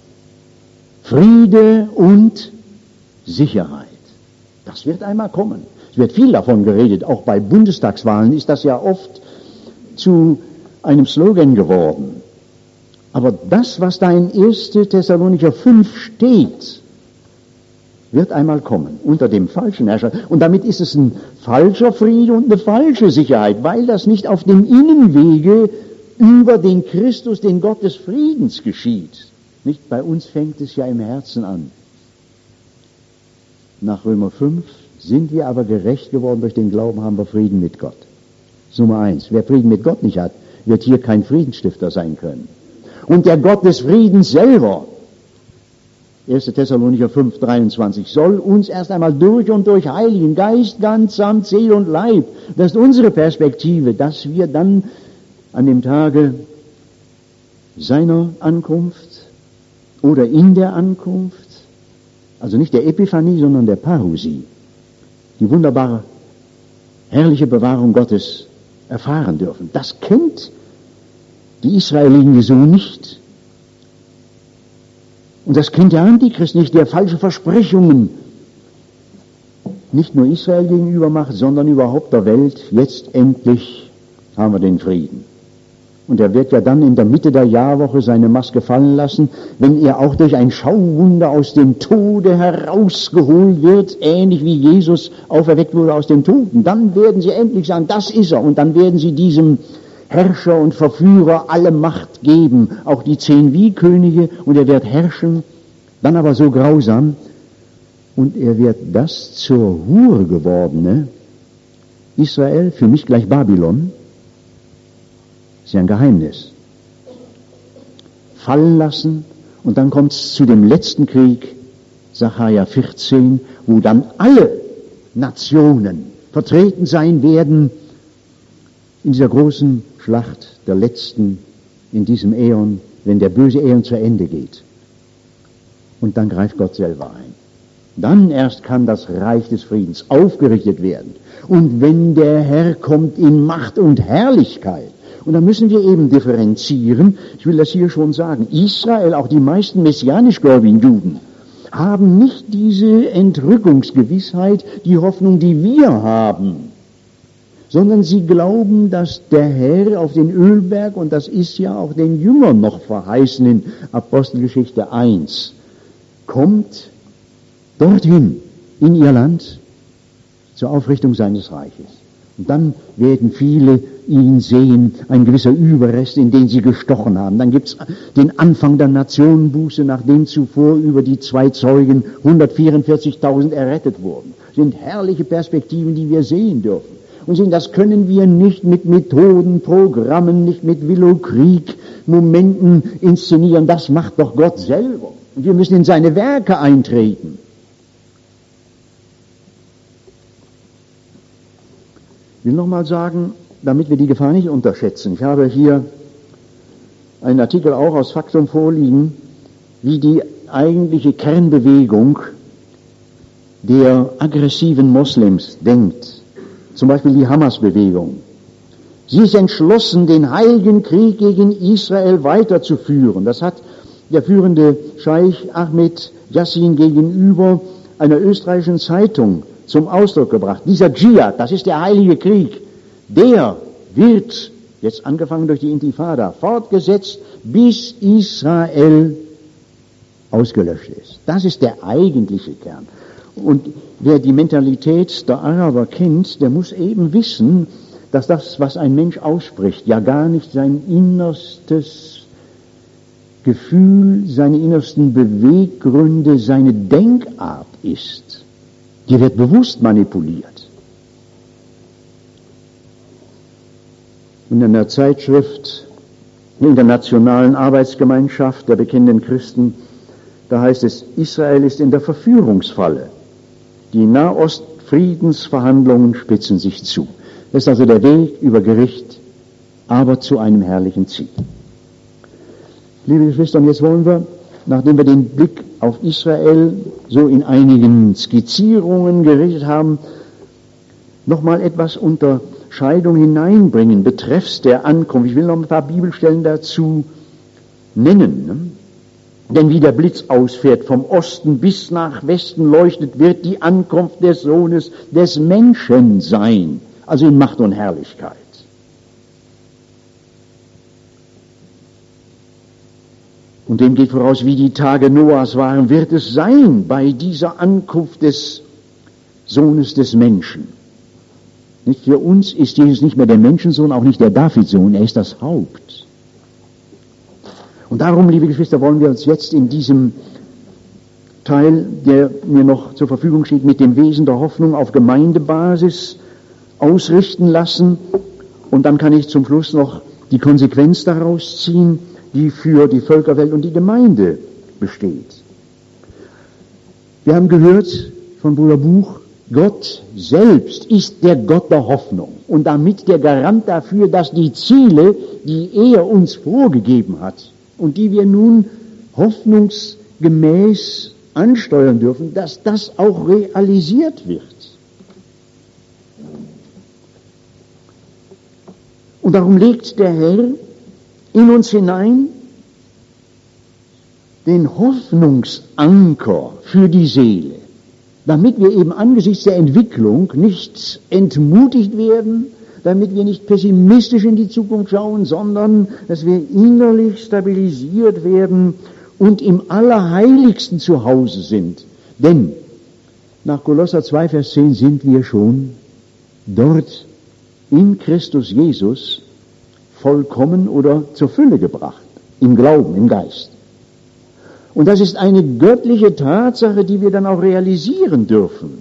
Friede und Sicherheit. Das wird einmal kommen. Es wird viel davon geredet. Auch bei Bundestagswahlen ist das ja oft zu einem Slogan geworden. Aber das, was da in erster Thessalonicher fünf steht, wird einmal kommen, unter dem falschen Herrscher. Und damit ist es ein falscher Friede und eine falsche Sicherheit, weil das nicht auf dem Innenwege über den Christus, den Gott des Friedens, geschieht. Nicht? Bei uns fängt es ja im Herzen an. Nach Römer fünf: Sind wir aber gerecht geworden durch den Glauben, haben wir Frieden mit Gott. Nummer eins. Wer Frieden mit Gott nicht hat, wird hier kein Friedensstifter sein können. Und der Gott des Friedens selber, erster Thessalonicher fünf, dreiundzwanzig, soll uns erst einmal durch und durch heiligen, Geist, ganz samt Seele und Leib. Das ist unsere Perspektive, dass wir dann an dem Tage seiner Ankunft oder in der Ankunft, also nicht der Epiphanie, sondern der Parousie, die wunderbare, herrliche Bewahrung Gottes erfahren dürfen. Das kennt die Israeliten so nicht. Und das kennt der Antichrist nicht, der falsche Versprechungen nicht nur Israel gegenüber macht, sondern überhaupt der Welt. Jetzt endlich haben wir den Frieden. Und er wird ja dann in der Mitte der Jahrwoche seine Maske fallen lassen, wenn er auch durch ein Schauwunder aus dem Tode herausgeholt wird, ähnlich wie Jesus auferweckt wurde aus den Toten. Dann werden sie endlich sagen, das ist er. Und dann werden sie diesem Herrscher und Verführer alle Macht geben, auch die zehn Wie-Könige, und er wird herrschen, dann aber so grausam, und er wird das zur Hure gewordene Israel, für mich gleich Babylon, ist ja ein Geheimnis, fallen lassen, und dann kommt es zu dem letzten Krieg, Sacharja vierzehn, wo dann alle Nationen vertreten sein werden in dieser großen Schlacht der letzten in diesem Äon, wenn der böse Äon zu Ende geht. Und dann greift Gott selber ein. Dann erst kann das Reich des Friedens aufgerichtet werden. Und wenn der Herr kommt in Macht und Herrlichkeit, und da müssen wir eben differenzieren, ich will das hier schon sagen, Israel, auch die meisten messianisch gläubigen Juden, haben nicht diese Entrückungsgewissheit, die Hoffnung, die wir haben, sondern sie glauben, dass der Herr auf den Ölberg, und das ist ja auch den Jüngern noch verheißen in Apostelgeschichte eins, kommt dorthin in ihr Land zur Aufrichtung seines Reiches. Und dann werden viele ihn sehen, ein gewisser Überrest, in den sie gestochen haben. Dann gibt's den Anfang der Nationenbuße, nachdem zuvor über die zwei Zeugen hundertvierundvierzigtausend errettet wurden. Das sind herrliche Perspektiven, die wir sehen dürfen. Und sehen, das können wir nicht mit Methoden, Programmen, nicht mit Willowkrieg, Momenten inszenieren. Das macht doch Gott selber. Und wir müssen in seine Werke eintreten. Ich will nochmal sagen, damit wir die Gefahr nicht unterschätzen. Ich habe hier einen Artikel auch aus Faktum vorliegen, wie die eigentliche Kernbewegung der aggressiven Moslems denkt. Zum Beispiel die Hamas-Bewegung. Sie ist entschlossen, den heiligen Krieg gegen Israel weiterzuführen. Das hat der führende Scheich Ahmed Yassin gegenüber einer österreichischen Zeitung zum Ausdruck gebracht. Dieser Dschihad, das ist der heilige Krieg, der wird, jetzt angefangen durch die Intifada, fortgesetzt, bis Israel ausgelöscht ist. Das ist der eigentliche Kern. Und wer die Mentalität der Araber kennt, der muss eben wissen, dass das, was ein Mensch ausspricht, ja gar nicht sein innerstes Gefühl, seine innersten Beweggründe, seine Denkart ist. Die wird bewusst manipuliert. In einer Zeitschrift in der Nationalen Arbeitsgemeinschaft der bekennenden Christen, da heißt es, Israel ist in der Verführungsfalle. Die Nahost-Friedensverhandlungen spitzen sich zu. Das ist also der Weg über Gericht, aber zu einem herrlichen Ziel. Liebe Geschwister, und jetzt wollen wir, nachdem wir den Blick auf Israel so in einigen Skizzierungen gerichtet haben, nochmal etwas Unterscheidung hineinbringen, betreffs der Ankunft. Ich will noch ein paar Bibelstellen dazu nennen. Ne? Denn wie der Blitz ausfährt, vom Osten bis nach Westen leuchtet, wird die Ankunft des Sohnes des Menschen sein, also in Macht und Herrlichkeit. Und dem geht voraus, wie die Tage Noahs waren, wird es sein bei dieser Ankunft des Sohnes des Menschen. Nicht für uns ist Jesus nicht mehr der Menschensohn, auch nicht der Davidsohn, er ist das Haupt. Und darum, liebe Geschwister, wollen wir uns jetzt in diesem Teil, der mir noch zur Verfügung steht, mit dem Wesen der Hoffnung auf Gemeindebasis ausrichten lassen. Und dann kann ich zum Schluss noch die Konsequenz daraus ziehen, die für die Völkerwelt und die Gemeinde besteht. Wir haben gehört von Bruder Buch, Gott selbst ist der Gott der Hoffnung und damit der Garant dafür, dass die Ziele, die er uns vorgegeben hat und die wir nun hoffnungsgemäß ansteuern dürfen, dass das auch realisiert wird. Und darum legt der Herr in uns hinein den Hoffnungsanker für die Seele, damit wir eben angesichts der Entwicklung nicht entmutigt werden, damit wir nicht pessimistisch in die Zukunft schauen, sondern dass wir innerlich stabilisiert werden und im Allerheiligsten zu Hause sind. Denn nach Kolosser zwei, Vers zehn sind wir schon dort in Christus Jesus vollkommen oder zur Fülle gebracht, im Glauben, im Geist. Und das ist eine göttliche Tatsache, die wir dann auch realisieren dürfen.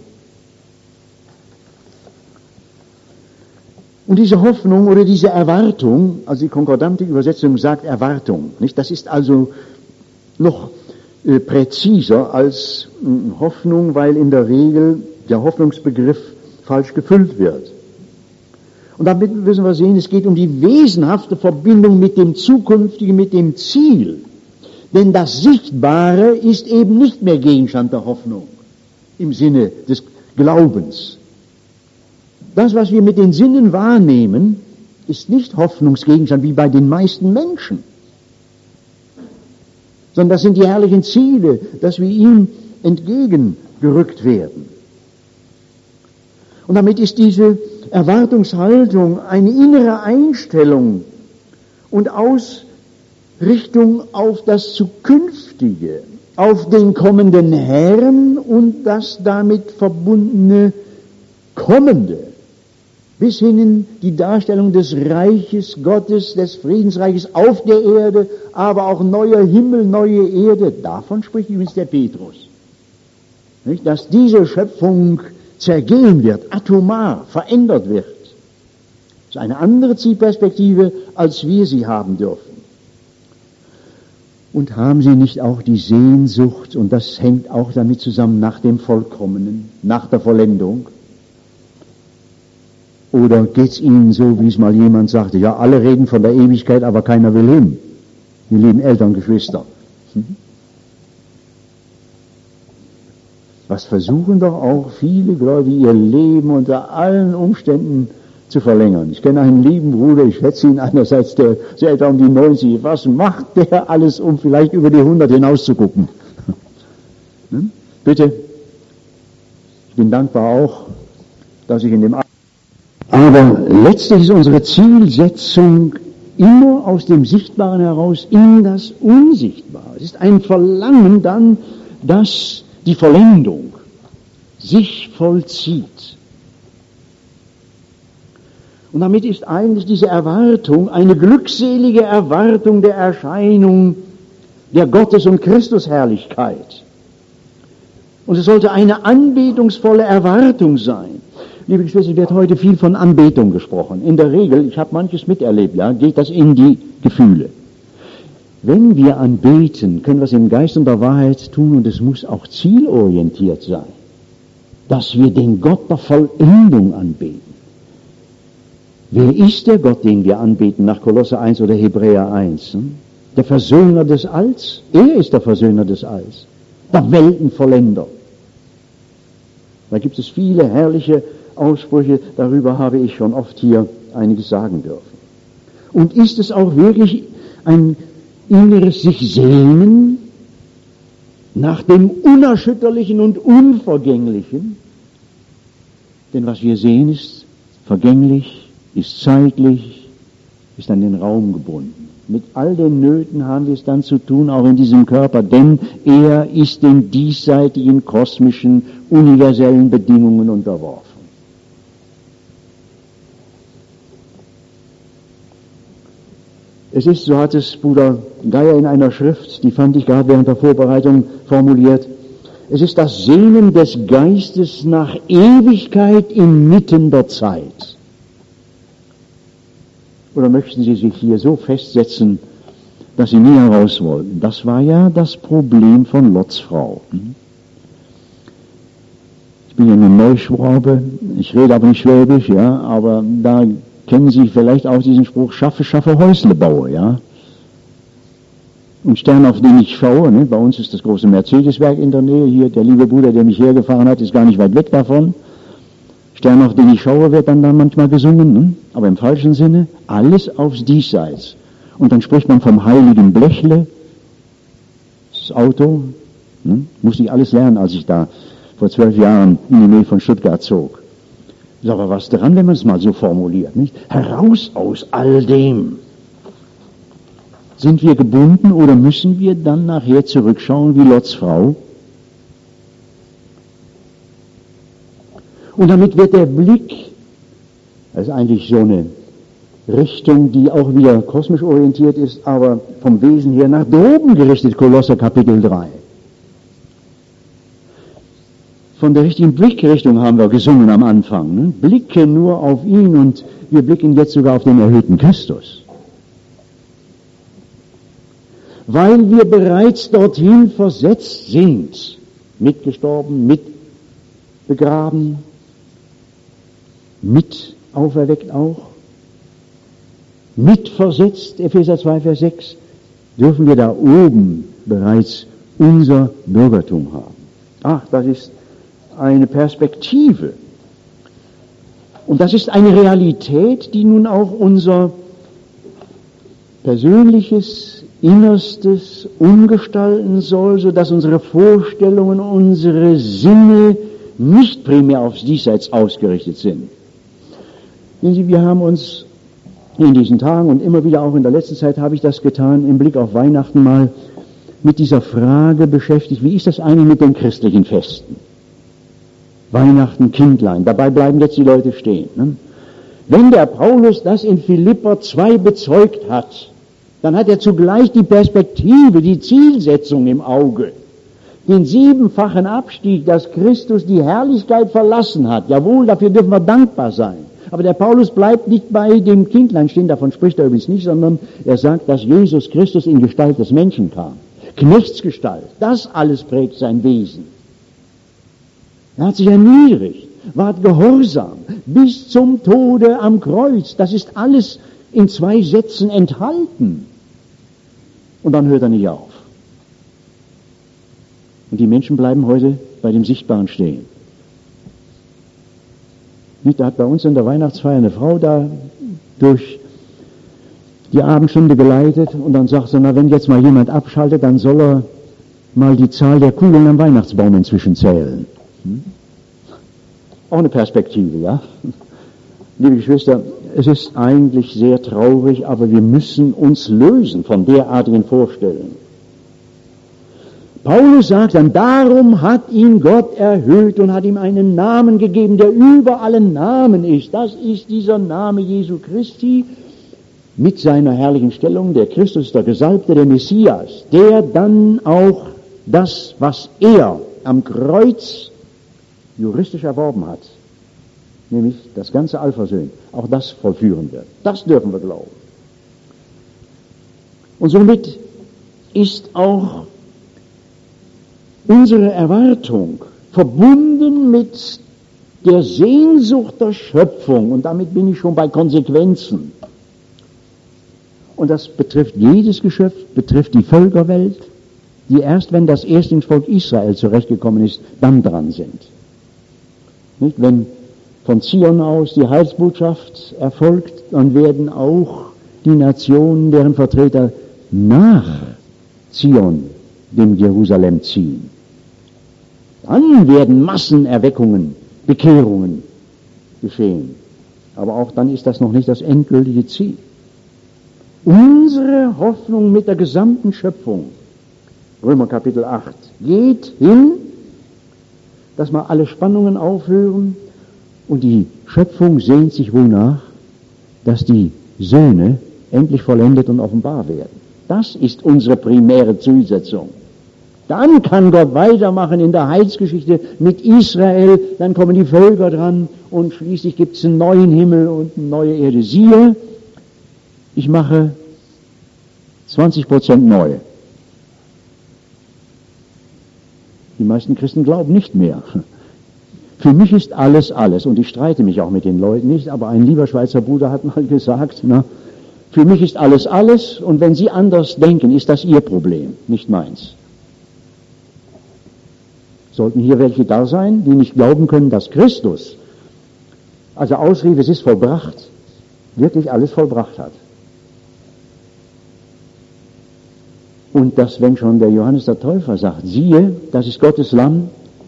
Und diese Hoffnung oder diese Erwartung, also die konkordante Übersetzung sagt Erwartung, nicht? Das ist also noch äh, präziser als äh, Hoffnung, weil in der Regel der Hoffnungsbegriff falsch gefüllt wird. Und damit müssen wir sehen, es geht um die wesenhafte Verbindung mit dem Zukünftigen, mit dem Ziel. Denn das Sichtbare ist eben nicht mehr Gegenstand der Hoffnung im Sinne des Glaubens. Das, was wir mit den Sinnen wahrnehmen, ist nicht Hoffnungsgegenstand wie bei den meisten Menschen. Sondern das sind die herrlichen Ziele, dass wir ihm entgegengerückt werden. Und damit ist diese Erwartungshaltung eine innere Einstellung und Ausrichtung auf das Zukünftige, auf den kommenden Herrn und das damit verbundene Kommende, bis hin in die Darstellung des Reiches Gottes, des Friedensreiches auf der Erde, aber auch neuer Himmel, neue Erde. Davon spricht übrigens der Petrus. Nicht? Dass diese Schöpfung zergehen wird, atomar verändert wird. Das ist eine andere Zielperspektive, als wir sie haben dürfen. Und haben Sie nicht auch die Sehnsucht, und das hängt auch damit zusammen, nach dem Vollkommenen, nach der Vollendung? Oder geht's Ihnen so, wie es mal jemand sagte, ja, alle reden von der Ewigkeit, aber keiner will hin. Die lieben Eltern, Geschwister. Hm? Was versuchen doch auch viele Gläubige, ihr Leben unter allen Umständen zu verlängern. Ich kenne einen lieben Bruder, ich schätze ihn einerseits, der ist etwa um die neunzig. Was macht der alles, um vielleicht über die hundert hinaus zu gucken? Hm? Bitte, ich bin dankbar auch, dass ich in dem... Aber letztlich ist unsere Zielsetzung immer aus dem Sichtbaren heraus in das Unsichtbare. Es ist ein Verlangen dann, dass die Vollendung sich vollzieht. Und damit ist eigentlich diese Erwartung eine glückselige Erwartung der Erscheinung der Gottes- und Christusherrlichkeit. Und es sollte eine anbetungsvolle Erwartung sein. Liebe Geschwister, es wird heute viel von Anbetung gesprochen. In der Regel, ich habe manches miterlebt, ja, geht das in die Gefühle. Wenn wir anbeten, können wir es im Geist und der Wahrheit tun, und es muss auch zielorientiert sein, dass wir den Gott der Vollendung anbeten. Wer ist der Gott, den wir anbeten, nach Kolosser eins oder Hebräer eins? Hm? Der Versöhner des Alls? Er ist der Versöhner des Alls. Der Weltenvollender. Da gibt es viele herrliche Aussprüche, darüber habe ich schon oft hier einiges sagen dürfen. Und ist es auch wirklich ein inneres sich sehnen nach dem Unerschütterlichen und Unvergänglichen? Denn was wir sehen ist vergänglich, ist zeitlich, ist an den Raum gebunden. Mit all den Nöten haben wir es dann zu tun, auch in diesem Körper, denn er ist den diesseitigen, kosmischen, universellen Bedingungen unterworfen. Es ist, so hat es Bruder Geier in einer Schrift, die fand ich gerade während der Vorbereitung formuliert, es ist das Sehnen des Geistes nach Ewigkeit inmitten der Zeit. Oder möchten Sie sich hier so festsetzen, dass Sie nie heraus wollten? Das war ja das Problem von Lots Frau. Ich bin ja nun Neuschwabe, ich rede aber nicht Schwäbisch, ja, aber da kennen Sie vielleicht auch diesen Spruch, schaffe, schaffe, Häusle baue, ja. Und Stern, auf den ich schaue, ne, bei uns ist das große Mercedes-Werk in der Nähe, hier der liebe Bruder, der mich hergefahren hat, ist gar nicht weit weg davon. Stern, auf den ich schaue, wird dann, dann manchmal gesungen, ne? Aber im falschen Sinne, alles aufs Diesseits. Und dann spricht man vom heiligen Blechle, das Auto, ne? Muss ich alles lernen, als ich da vor zwölf Jahren in die Nähe von Stuttgart zog. Ist aber was dran, wenn man es mal so formuliert, nicht? Heraus aus all dem. Sind wir gebunden oder müssen wir dann nachher zurückschauen wie Lots Frau? Und damit wird der Blick, das ist eigentlich so eine Richtung, die auch wieder kosmisch orientiert ist, aber vom Wesen her nach droben gerichtet, Kolosser Kapitel drei. Von der richtigen Blickrichtung haben wir gesungen am Anfang. Ne? Blicke nur auf ihn, und wir blicken jetzt sogar auf den erhöhten Christus. Weil wir bereits dorthin versetzt sind, mitgestorben, mit begraben, mit auferweckt auch, mit versetzt, Epheser zwei, Vers sechs, dürfen wir da oben bereits unser Bürgertum haben. Ach, das ist eine Perspektive. Und das ist eine Realität, die nun auch unser persönliches, Innerstes umgestalten soll, sodass unsere Vorstellungen, unsere Sinne nicht primär aufs Diesseits ausgerichtet sind. Sehen Sie, wir haben uns in diesen Tagen und immer wieder auch in der letzten Zeit habe ich das getan, im Blick auf Weihnachten mal mit dieser Frage beschäftigt, wie ist das eigentlich mit den christlichen Festen? Weihnachten, Kindlein, dabei bleiben jetzt die Leute stehen. Ne? Wenn der Paulus das in Philipper zwei bezeugt hat, dann hat er zugleich die Perspektive, die Zielsetzung im Auge. Den siebenfachen Abstieg, dass Christus die Herrlichkeit verlassen hat. Jawohl, dafür dürfen wir dankbar sein. Aber der Paulus bleibt nicht bei dem Kindlein stehen, davon spricht er übrigens nicht, sondern er sagt, dass Jesus Christus in Gestalt des Menschen kam. Knechtsgestalt, das alles prägt sein Wesen. Er hat sich erniedrigt, ward gehorsam, bis zum Tode am Kreuz. Das ist alles in zwei Sätzen enthalten. Und dann hört er nicht auf. Und die Menschen bleiben heute bei dem Sichtbaren stehen. Da hat bei uns in der Weihnachtsfeier eine Frau da durch die Abendstunde geleitet und dann sagt sie, na, wenn jetzt mal jemand abschaltet, dann soll er mal die Zahl der Kugeln am Weihnachtsbaum inzwischen zählen. Hm? Auch eine Perspektive, ja? Liebe Geschwister, es ist eigentlich sehr traurig, aber wir müssen uns lösen von derartigen Vorstellungen. Paulus sagt dann, darum hat ihn Gott erhöht und hat ihm einen Namen gegeben, der über allen Namen ist. Das ist dieser Name Jesu Christi mit seiner herrlichen Stellung, der Christus, der Gesalbte, der Messias, der dann auch das, was er am Kreuz juristisch erworben hat, nämlich das ganze Allversöhnen, auch das vollführen wird. Das dürfen wir glauben. Und somit ist auch unsere Erwartung verbunden mit der Sehnsucht der Schöpfung, und damit bin ich schon bei Konsequenzen. Und das betrifft jedes Geschöpf, betrifft die Völkerwelt, die erst, wenn das Erstlingsvolk Israel zurechtgekommen ist, dann dran sind. Nicht? Wenn von Zion aus die Heilsbotschaft erfolgt, dann werden auch die Nationen, deren Vertreter nach Zion, dem Jerusalem, ziehen. Dann werden Massenerweckungen, Bekehrungen geschehen. Aber auch dann ist das noch nicht das endgültige Ziel. Unsere Hoffnung mit der gesamten Schöpfung, Römer Kapitel acht, geht hin, dass mal alle Spannungen aufhören und die Schöpfung sehnt sich wonach, dass die Söhne endlich vollendet und offenbar werden. Das ist unsere primäre Zielsetzung. Dann kann Gott weitermachen in der Heilsgeschichte mit Israel, dann kommen die Völker dran und schließlich gibt es einen neuen Himmel und eine neue Erde. Siehe, ich mache zwanzig Prozent neu. Die meisten Christen glauben nicht mehr. Für mich ist alles alles, und ich streite mich auch mit den Leuten nicht, aber ein lieber Schweizer Bruder hat mal gesagt, na, für mich ist alles alles, und wenn Sie anders denken, ist das Ihr Problem, nicht meins. Sollten hier welche da sein, die nicht glauben können, dass Christus, also ausrief, es ist vollbracht, wirklich alles vollbracht hat. Und dass, wenn schon der Johannes der Täufer sagt, siehe, das ist Gottes Lamm,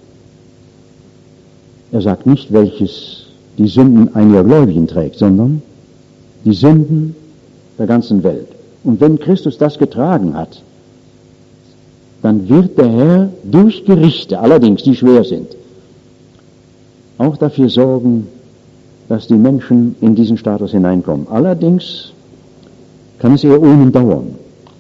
er sagt nicht, welches die Sünden einiger Gläubigen trägt, sondern die Sünden der ganzen Welt. Und wenn Christus das getragen hat, dann wird der Herr durch Gerichte, allerdings die schwer sind, auch dafür sorgen, dass die Menschen in diesen Status hineinkommen. Allerdings kann es eher ohne dauern.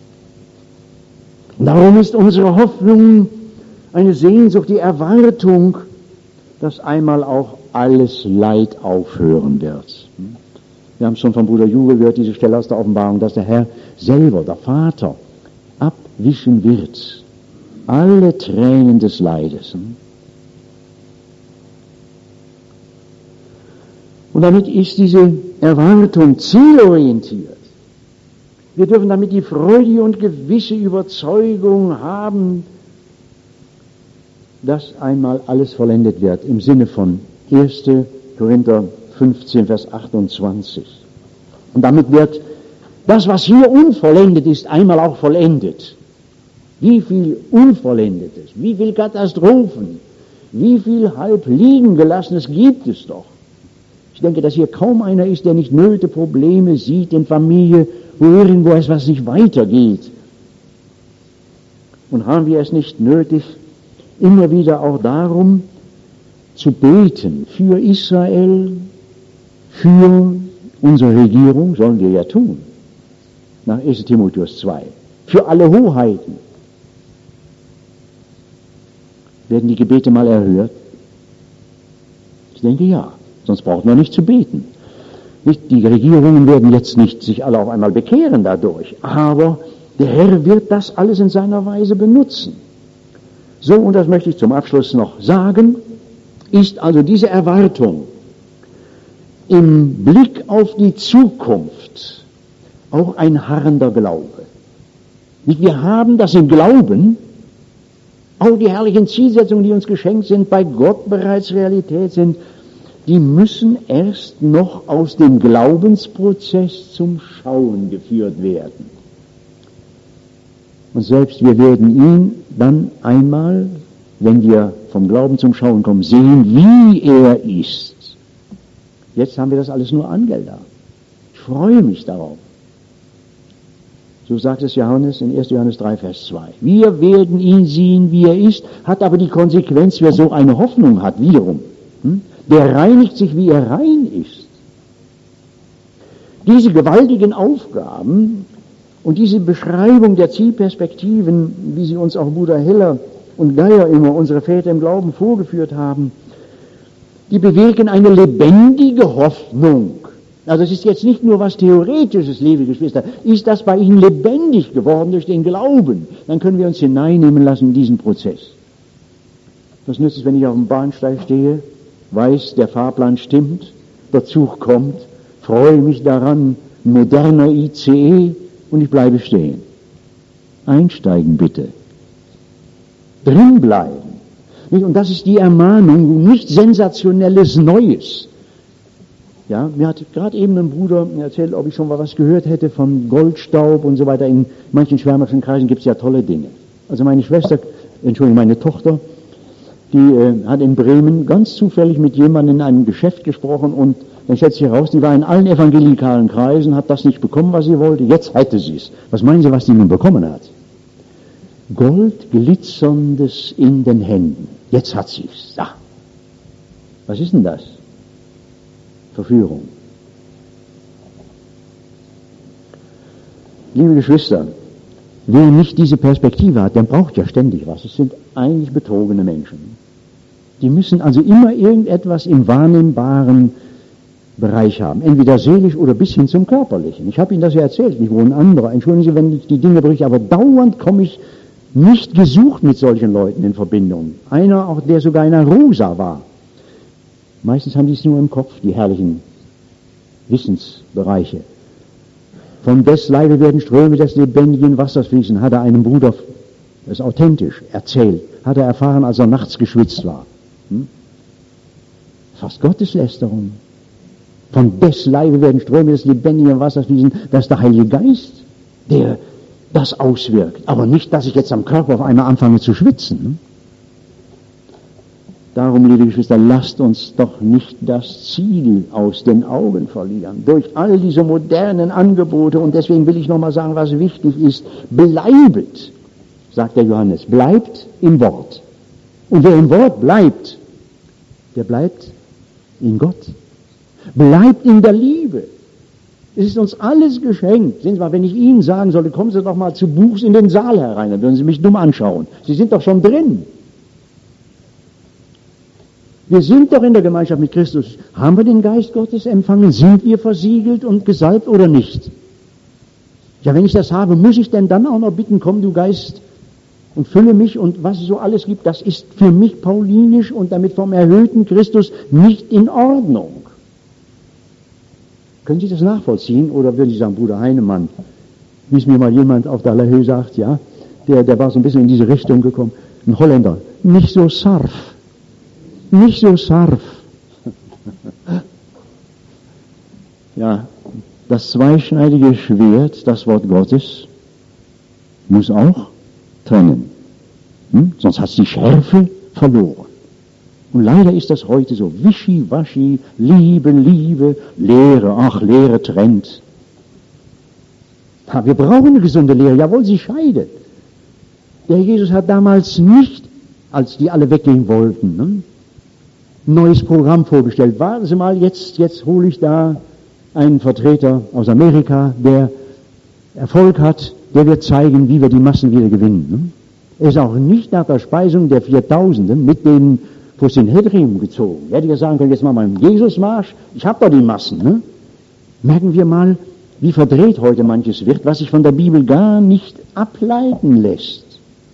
Darum ist unsere Hoffnung eine Sehnsucht, die Erwartung, dass einmal auch alles Leid aufhören wird. Wir haben schon von Bruder Jure gehört, diese Stelle aus der Offenbarung, dass der Herr selber, der Vater, abwischen wird alle Tränen des Leides. Und damit ist diese Erwartung zielorientiert. Wir dürfen damit die freudige und gewisse Überzeugung haben, dass einmal alles vollendet wird, im Sinne von erster Korinther fünfzehn, Vers achtundzwanzig. Und damit wird das, was hier unvollendet ist, einmal auch vollendet. Wie viel Unvollendetes, wie viel Katastrophen, wie viel halb liegen gelassenes gibt es doch. Ich denke, dass hier kaum einer ist, der nicht Nöte, Probleme sieht in Familie, wo irgendwo etwas nicht weitergeht. Und haben wir es nicht nötig, immer wieder auch darum zu beten für Israel, für unsere Regierung, sollen wir ja tun, nach erster Timotheus zwei, für alle Hoheiten. Werden die Gebete mal erhört? Ich denke ja, sonst braucht man nicht zu beten. Nicht, die Regierungen werden jetzt nicht sich alle auf einmal bekehren dadurch, aber der Herr wird das alles in seiner Weise benutzen. So, und das möchte ich zum Abschluss noch sagen, ist also diese Erwartung im Blick auf die Zukunft auch ein harrender Glaube. Nicht, wir haben das im Glauben, auch die herrlichen Zielsetzungen, die uns geschenkt sind, bei Gott bereits Realität sind, die müssen erst noch aus dem Glaubensprozess zum Schauen geführt werden. Und selbst wir werden ihn dann einmal, wenn wir vom Glauben zum Schauen kommen, sehen, wie er ist. Jetzt haben wir das alles nur angedacht. Ich freue mich darauf. So sagt es Johannes in erster Johannes drei, Vers zwei. Wir werden ihn sehen, wie er ist, hat aber die Konsequenz, wer so eine Hoffnung hat, wiederum, hm, der reinigt sich, wie er rein ist. Diese gewaltigen Aufgaben und diese Beschreibung der Zielperspektiven, wie sie uns auch Bruder Heller und Geier immer, unsere Väter im Glauben, vorgeführt haben, die bewirken eine lebendige Hoffnung. Also es ist jetzt nicht nur was Theoretisches, liebe Geschwister, ist das bei Ihnen lebendig geworden durch den Glauben, dann können wir uns hineinnehmen lassen in diesen Prozess. Was nützt es, wenn ich auf dem Bahnsteig stehe, weiß, der Fahrplan stimmt, der Zug kommt, freue mich daran, ein moderner I C E, und ich bleibe stehen. Einsteigen bitte. Drin bleiben. Und das ist die Ermahnung, nicht sensationelles Neues. Ja, mir hat gerade eben ein Bruder erzählt, ob ich schon mal was gehört hätte von Goldstaub und so weiter. In manchen schwärmerischen Kreisen gibt es ja tolle Dinge. Also meine Schwester, Entschuldigung, meine Tochter, die äh, hat in Bremen ganz zufällig mit jemandem in einem Geschäft gesprochen und dann stellt sich heraus, die war in allen evangelikalen Kreisen, hat das nicht bekommen, was sie wollte, jetzt hätte sie es. Was meinen Sie, was die nun bekommen hat? Gold glitzerndes in den Händen. Jetzt hat sie es. Ja. Was ist denn das? Verführung. Liebe Geschwister, wer nicht diese Perspektive hat, der braucht ja ständig was. Es sind eigentlich betrogene Menschen. Die müssen also immer irgendetwas im wahrnehmbaren Bereich haben, entweder seelisch oder bis hin zum Körperlichen. Ich habe Ihnen das ja erzählt, nicht wo ein anderer. Entschuldigen Sie, wenn ich die Dinge berichte, aber dauernd komme ich nicht gesucht mit solchen Leuten in Verbindung. Einer, auch der sogar in Arosa war. Meistens haben die es nur im Kopf, die herrlichen Wissensbereiche. Von des Leibe werden Ströme des lebendigen Wassers fließen, hat er einem Bruder, das ist authentisch, erzählt, hat er erfahren, als er nachts geschwitzt war. Hm? Fast Gotteslästerung. Von des Leibe werden Ströme des lebendigen Wassers fließen, das ist der Heilige Geist, der das auswirkt. Aber nicht, dass ich jetzt am Körper auf einmal anfange zu schwitzen. Hm? Darum, liebe Geschwister, lasst uns doch nicht das Ziel aus den Augen verlieren. Durch all diese modernen Angebote, und deswegen will ich nochmal sagen, was wichtig ist, bleibet, sagt der Johannes, bleibt im Wort. Und wer im Wort bleibt, der bleibt in Gott. Bleibt in der Liebe. Es ist uns alles geschenkt. Sehen Sie mal, wenn ich Ihnen sagen sollte, kommen Sie doch mal zu Buchs in den Saal herein, dann würden Sie mich dumm anschauen. Sie sind doch schon drin. Wir sind doch in der Gemeinschaft mit Christus. Haben wir den Geist Gottes empfangen? Sind wir versiegelt und gesalbt oder nicht? Ja, wenn ich das habe, muss ich denn dann auch noch bitten, komm du Geist und fülle mich und was es so alles gibt, das ist für mich paulinisch und damit vom erhöhten Christus nicht in Ordnung. Können Sie das nachvollziehen oder würden Sie sagen, Bruder Heinemann, wie es mir mal jemand auf der Höhe sagt, ja, der, der war so ein bisschen in diese Richtung gekommen, ein Holländer, nicht so sarf. Nicht so scharf. Ja, das zweischneidige Schwert, das Wort Gottes, muss auch trennen. Hm? Sonst hat es die Schärfe verloren. Und leider ist das heute so. Wischiwaschi, Liebe, Liebe, Lehre, ach, Lehre trennt. Ja, wir brauchen eine gesunde Lehre, jawohl, sie scheidet. Der Jesus hat damals nicht, als die alle weggehen wollten, ne? neues Programm vorgestellt. Warten Sie mal, jetzt, jetzt hole ich da einen Vertreter aus Amerika, der Erfolg hat, der wird zeigen, wie wir die Massen wieder gewinnen. Er ist auch nicht nach der Speisung der Viertausenden mit dem vor Sanhedrin gezogen. Er hätte ja sagen können, jetzt machen wir einen Jesusmarsch, ich habe doch die Massen. Ne? Merken wir mal, wie verdreht heute manches wird, was sich von der Bibel gar nicht ableiten lässt.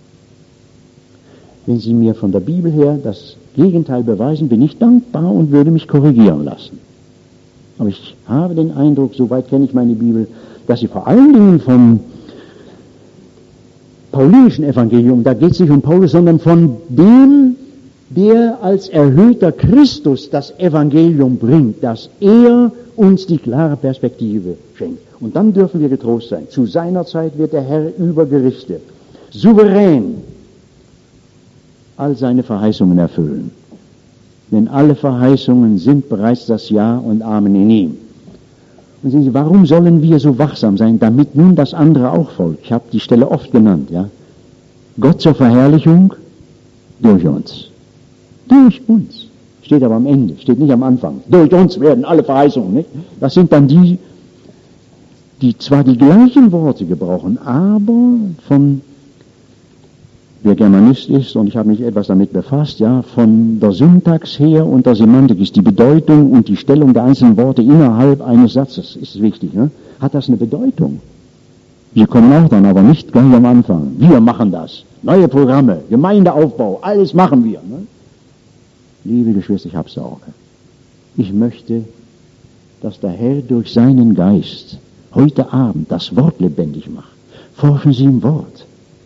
Wenn Sie mir von der Bibel her das Gegenteil beweisen, bin ich dankbar und würde mich korrigieren lassen. Aber ich habe den Eindruck, soweit kenne ich meine Bibel, dass sie vor allen Dingen vom paulinischen Evangelium, da geht es nicht um Paulus, sondern von dem, der als erhöhter Christus das Evangelium bringt, dass er uns die klare Perspektive schenkt. Und dann dürfen wir getrost sein. Zu seiner Zeit wird der Herr über Gerichte souverän all seine Verheißungen erfüllen. Denn alle Verheißungen sind bereits das Ja und Amen in ihm. Und sehen Sie, warum sollen wir so wachsam sein, damit nun das andere auch folgt? Ich habe die Stelle oft genannt, ja. Gott zur Verherrlichung durch uns. Durch uns. Steht aber am Ende, steht nicht am Anfang. Durch uns werden alle Verheißungen, nicht? Das sind dann die, die zwar die gleichen Worte gebrauchen, aber von, wer Germanist ist, und ich habe mich etwas damit befasst, ja, von der Syntax her und der Semantik ist die Bedeutung und die Stellung der einzelnen Worte innerhalb eines Satzes, ist wichtig, ne? Hat das eine Bedeutung? Wir kommen auch dann, aber nicht gleich am Anfang. Wir machen das. Neue Programme, Gemeindeaufbau, alles machen wir, ne? Liebe Geschwister, ich habe Sorge. Ich möchte, dass der Herr durch seinen Geist heute Abend das Wort lebendig macht. Forschen Sie im Wort.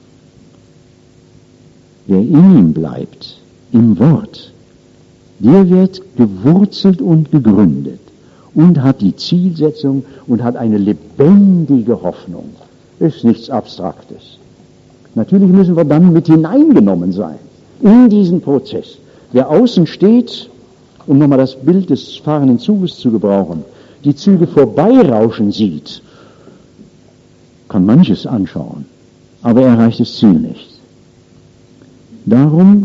Wer in ihm bleibt, im Wort, der wird gewurzelt und gegründet und hat die Zielsetzung und hat eine lebendige Hoffnung. Ist nichts Abstraktes. Natürlich müssen wir dann mit hineingenommen sein in diesen Prozess. Wer außen steht, um nochmal das Bild des fahrenden Zuges zu gebrauchen, die Züge vorbeirauschen sieht, kann manches anschauen, aber er erreicht das Ziel nicht. Darum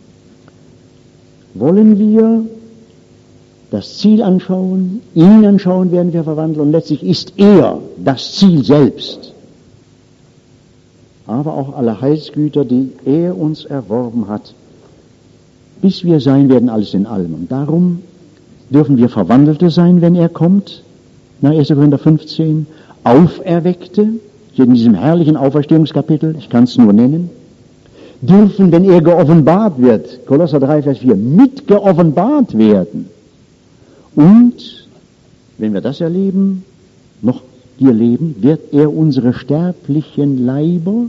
wollen wir das Ziel anschauen, ihn anschauen, werden wir verwandelt und letztlich ist er das Ziel selbst. Aber auch alle Heilsgüter, die er uns erworben hat, bis wir sein werden, alles in allem. Und darum dürfen wir Verwandelte sein, wenn er kommt, nach erster Korinther fünfzehn, Auferweckte, hier in diesem herrlichen Auferstehungskapitel, ich kann es nur nennen, dürfen, wenn er geoffenbart wird, Kolosser drei, Vers vier, mit geoffenbart werden. Und, wenn wir das erleben, noch hier leben, wird er unsere sterblichen Leiber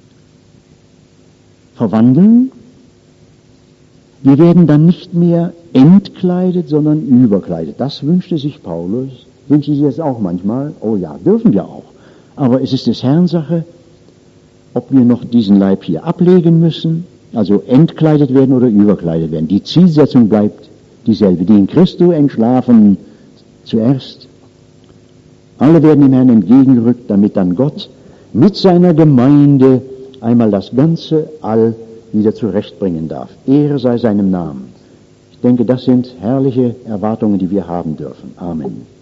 verwandeln. Wir werden dann nicht mehr entkleidet, sondern überkleidet. Das wünschte sich Paulus, wünschen Sie das auch manchmal? Oh ja, dürfen wir auch. Aber es ist des Herrn Sache, ob wir noch diesen Leib hier ablegen müssen, also entkleidet werden oder überkleidet werden. Die Zielsetzung bleibt dieselbe, die in Christo entschlafen zuerst. Alle werden dem Herrn entgegengerückt, damit dann Gott mit seiner Gemeinde einmal das ganze All wieder zurechtbringen darf. Ehre sei seinem Namen. Ich denke, das sind herrliche Erwartungen, die wir haben dürfen. Amen.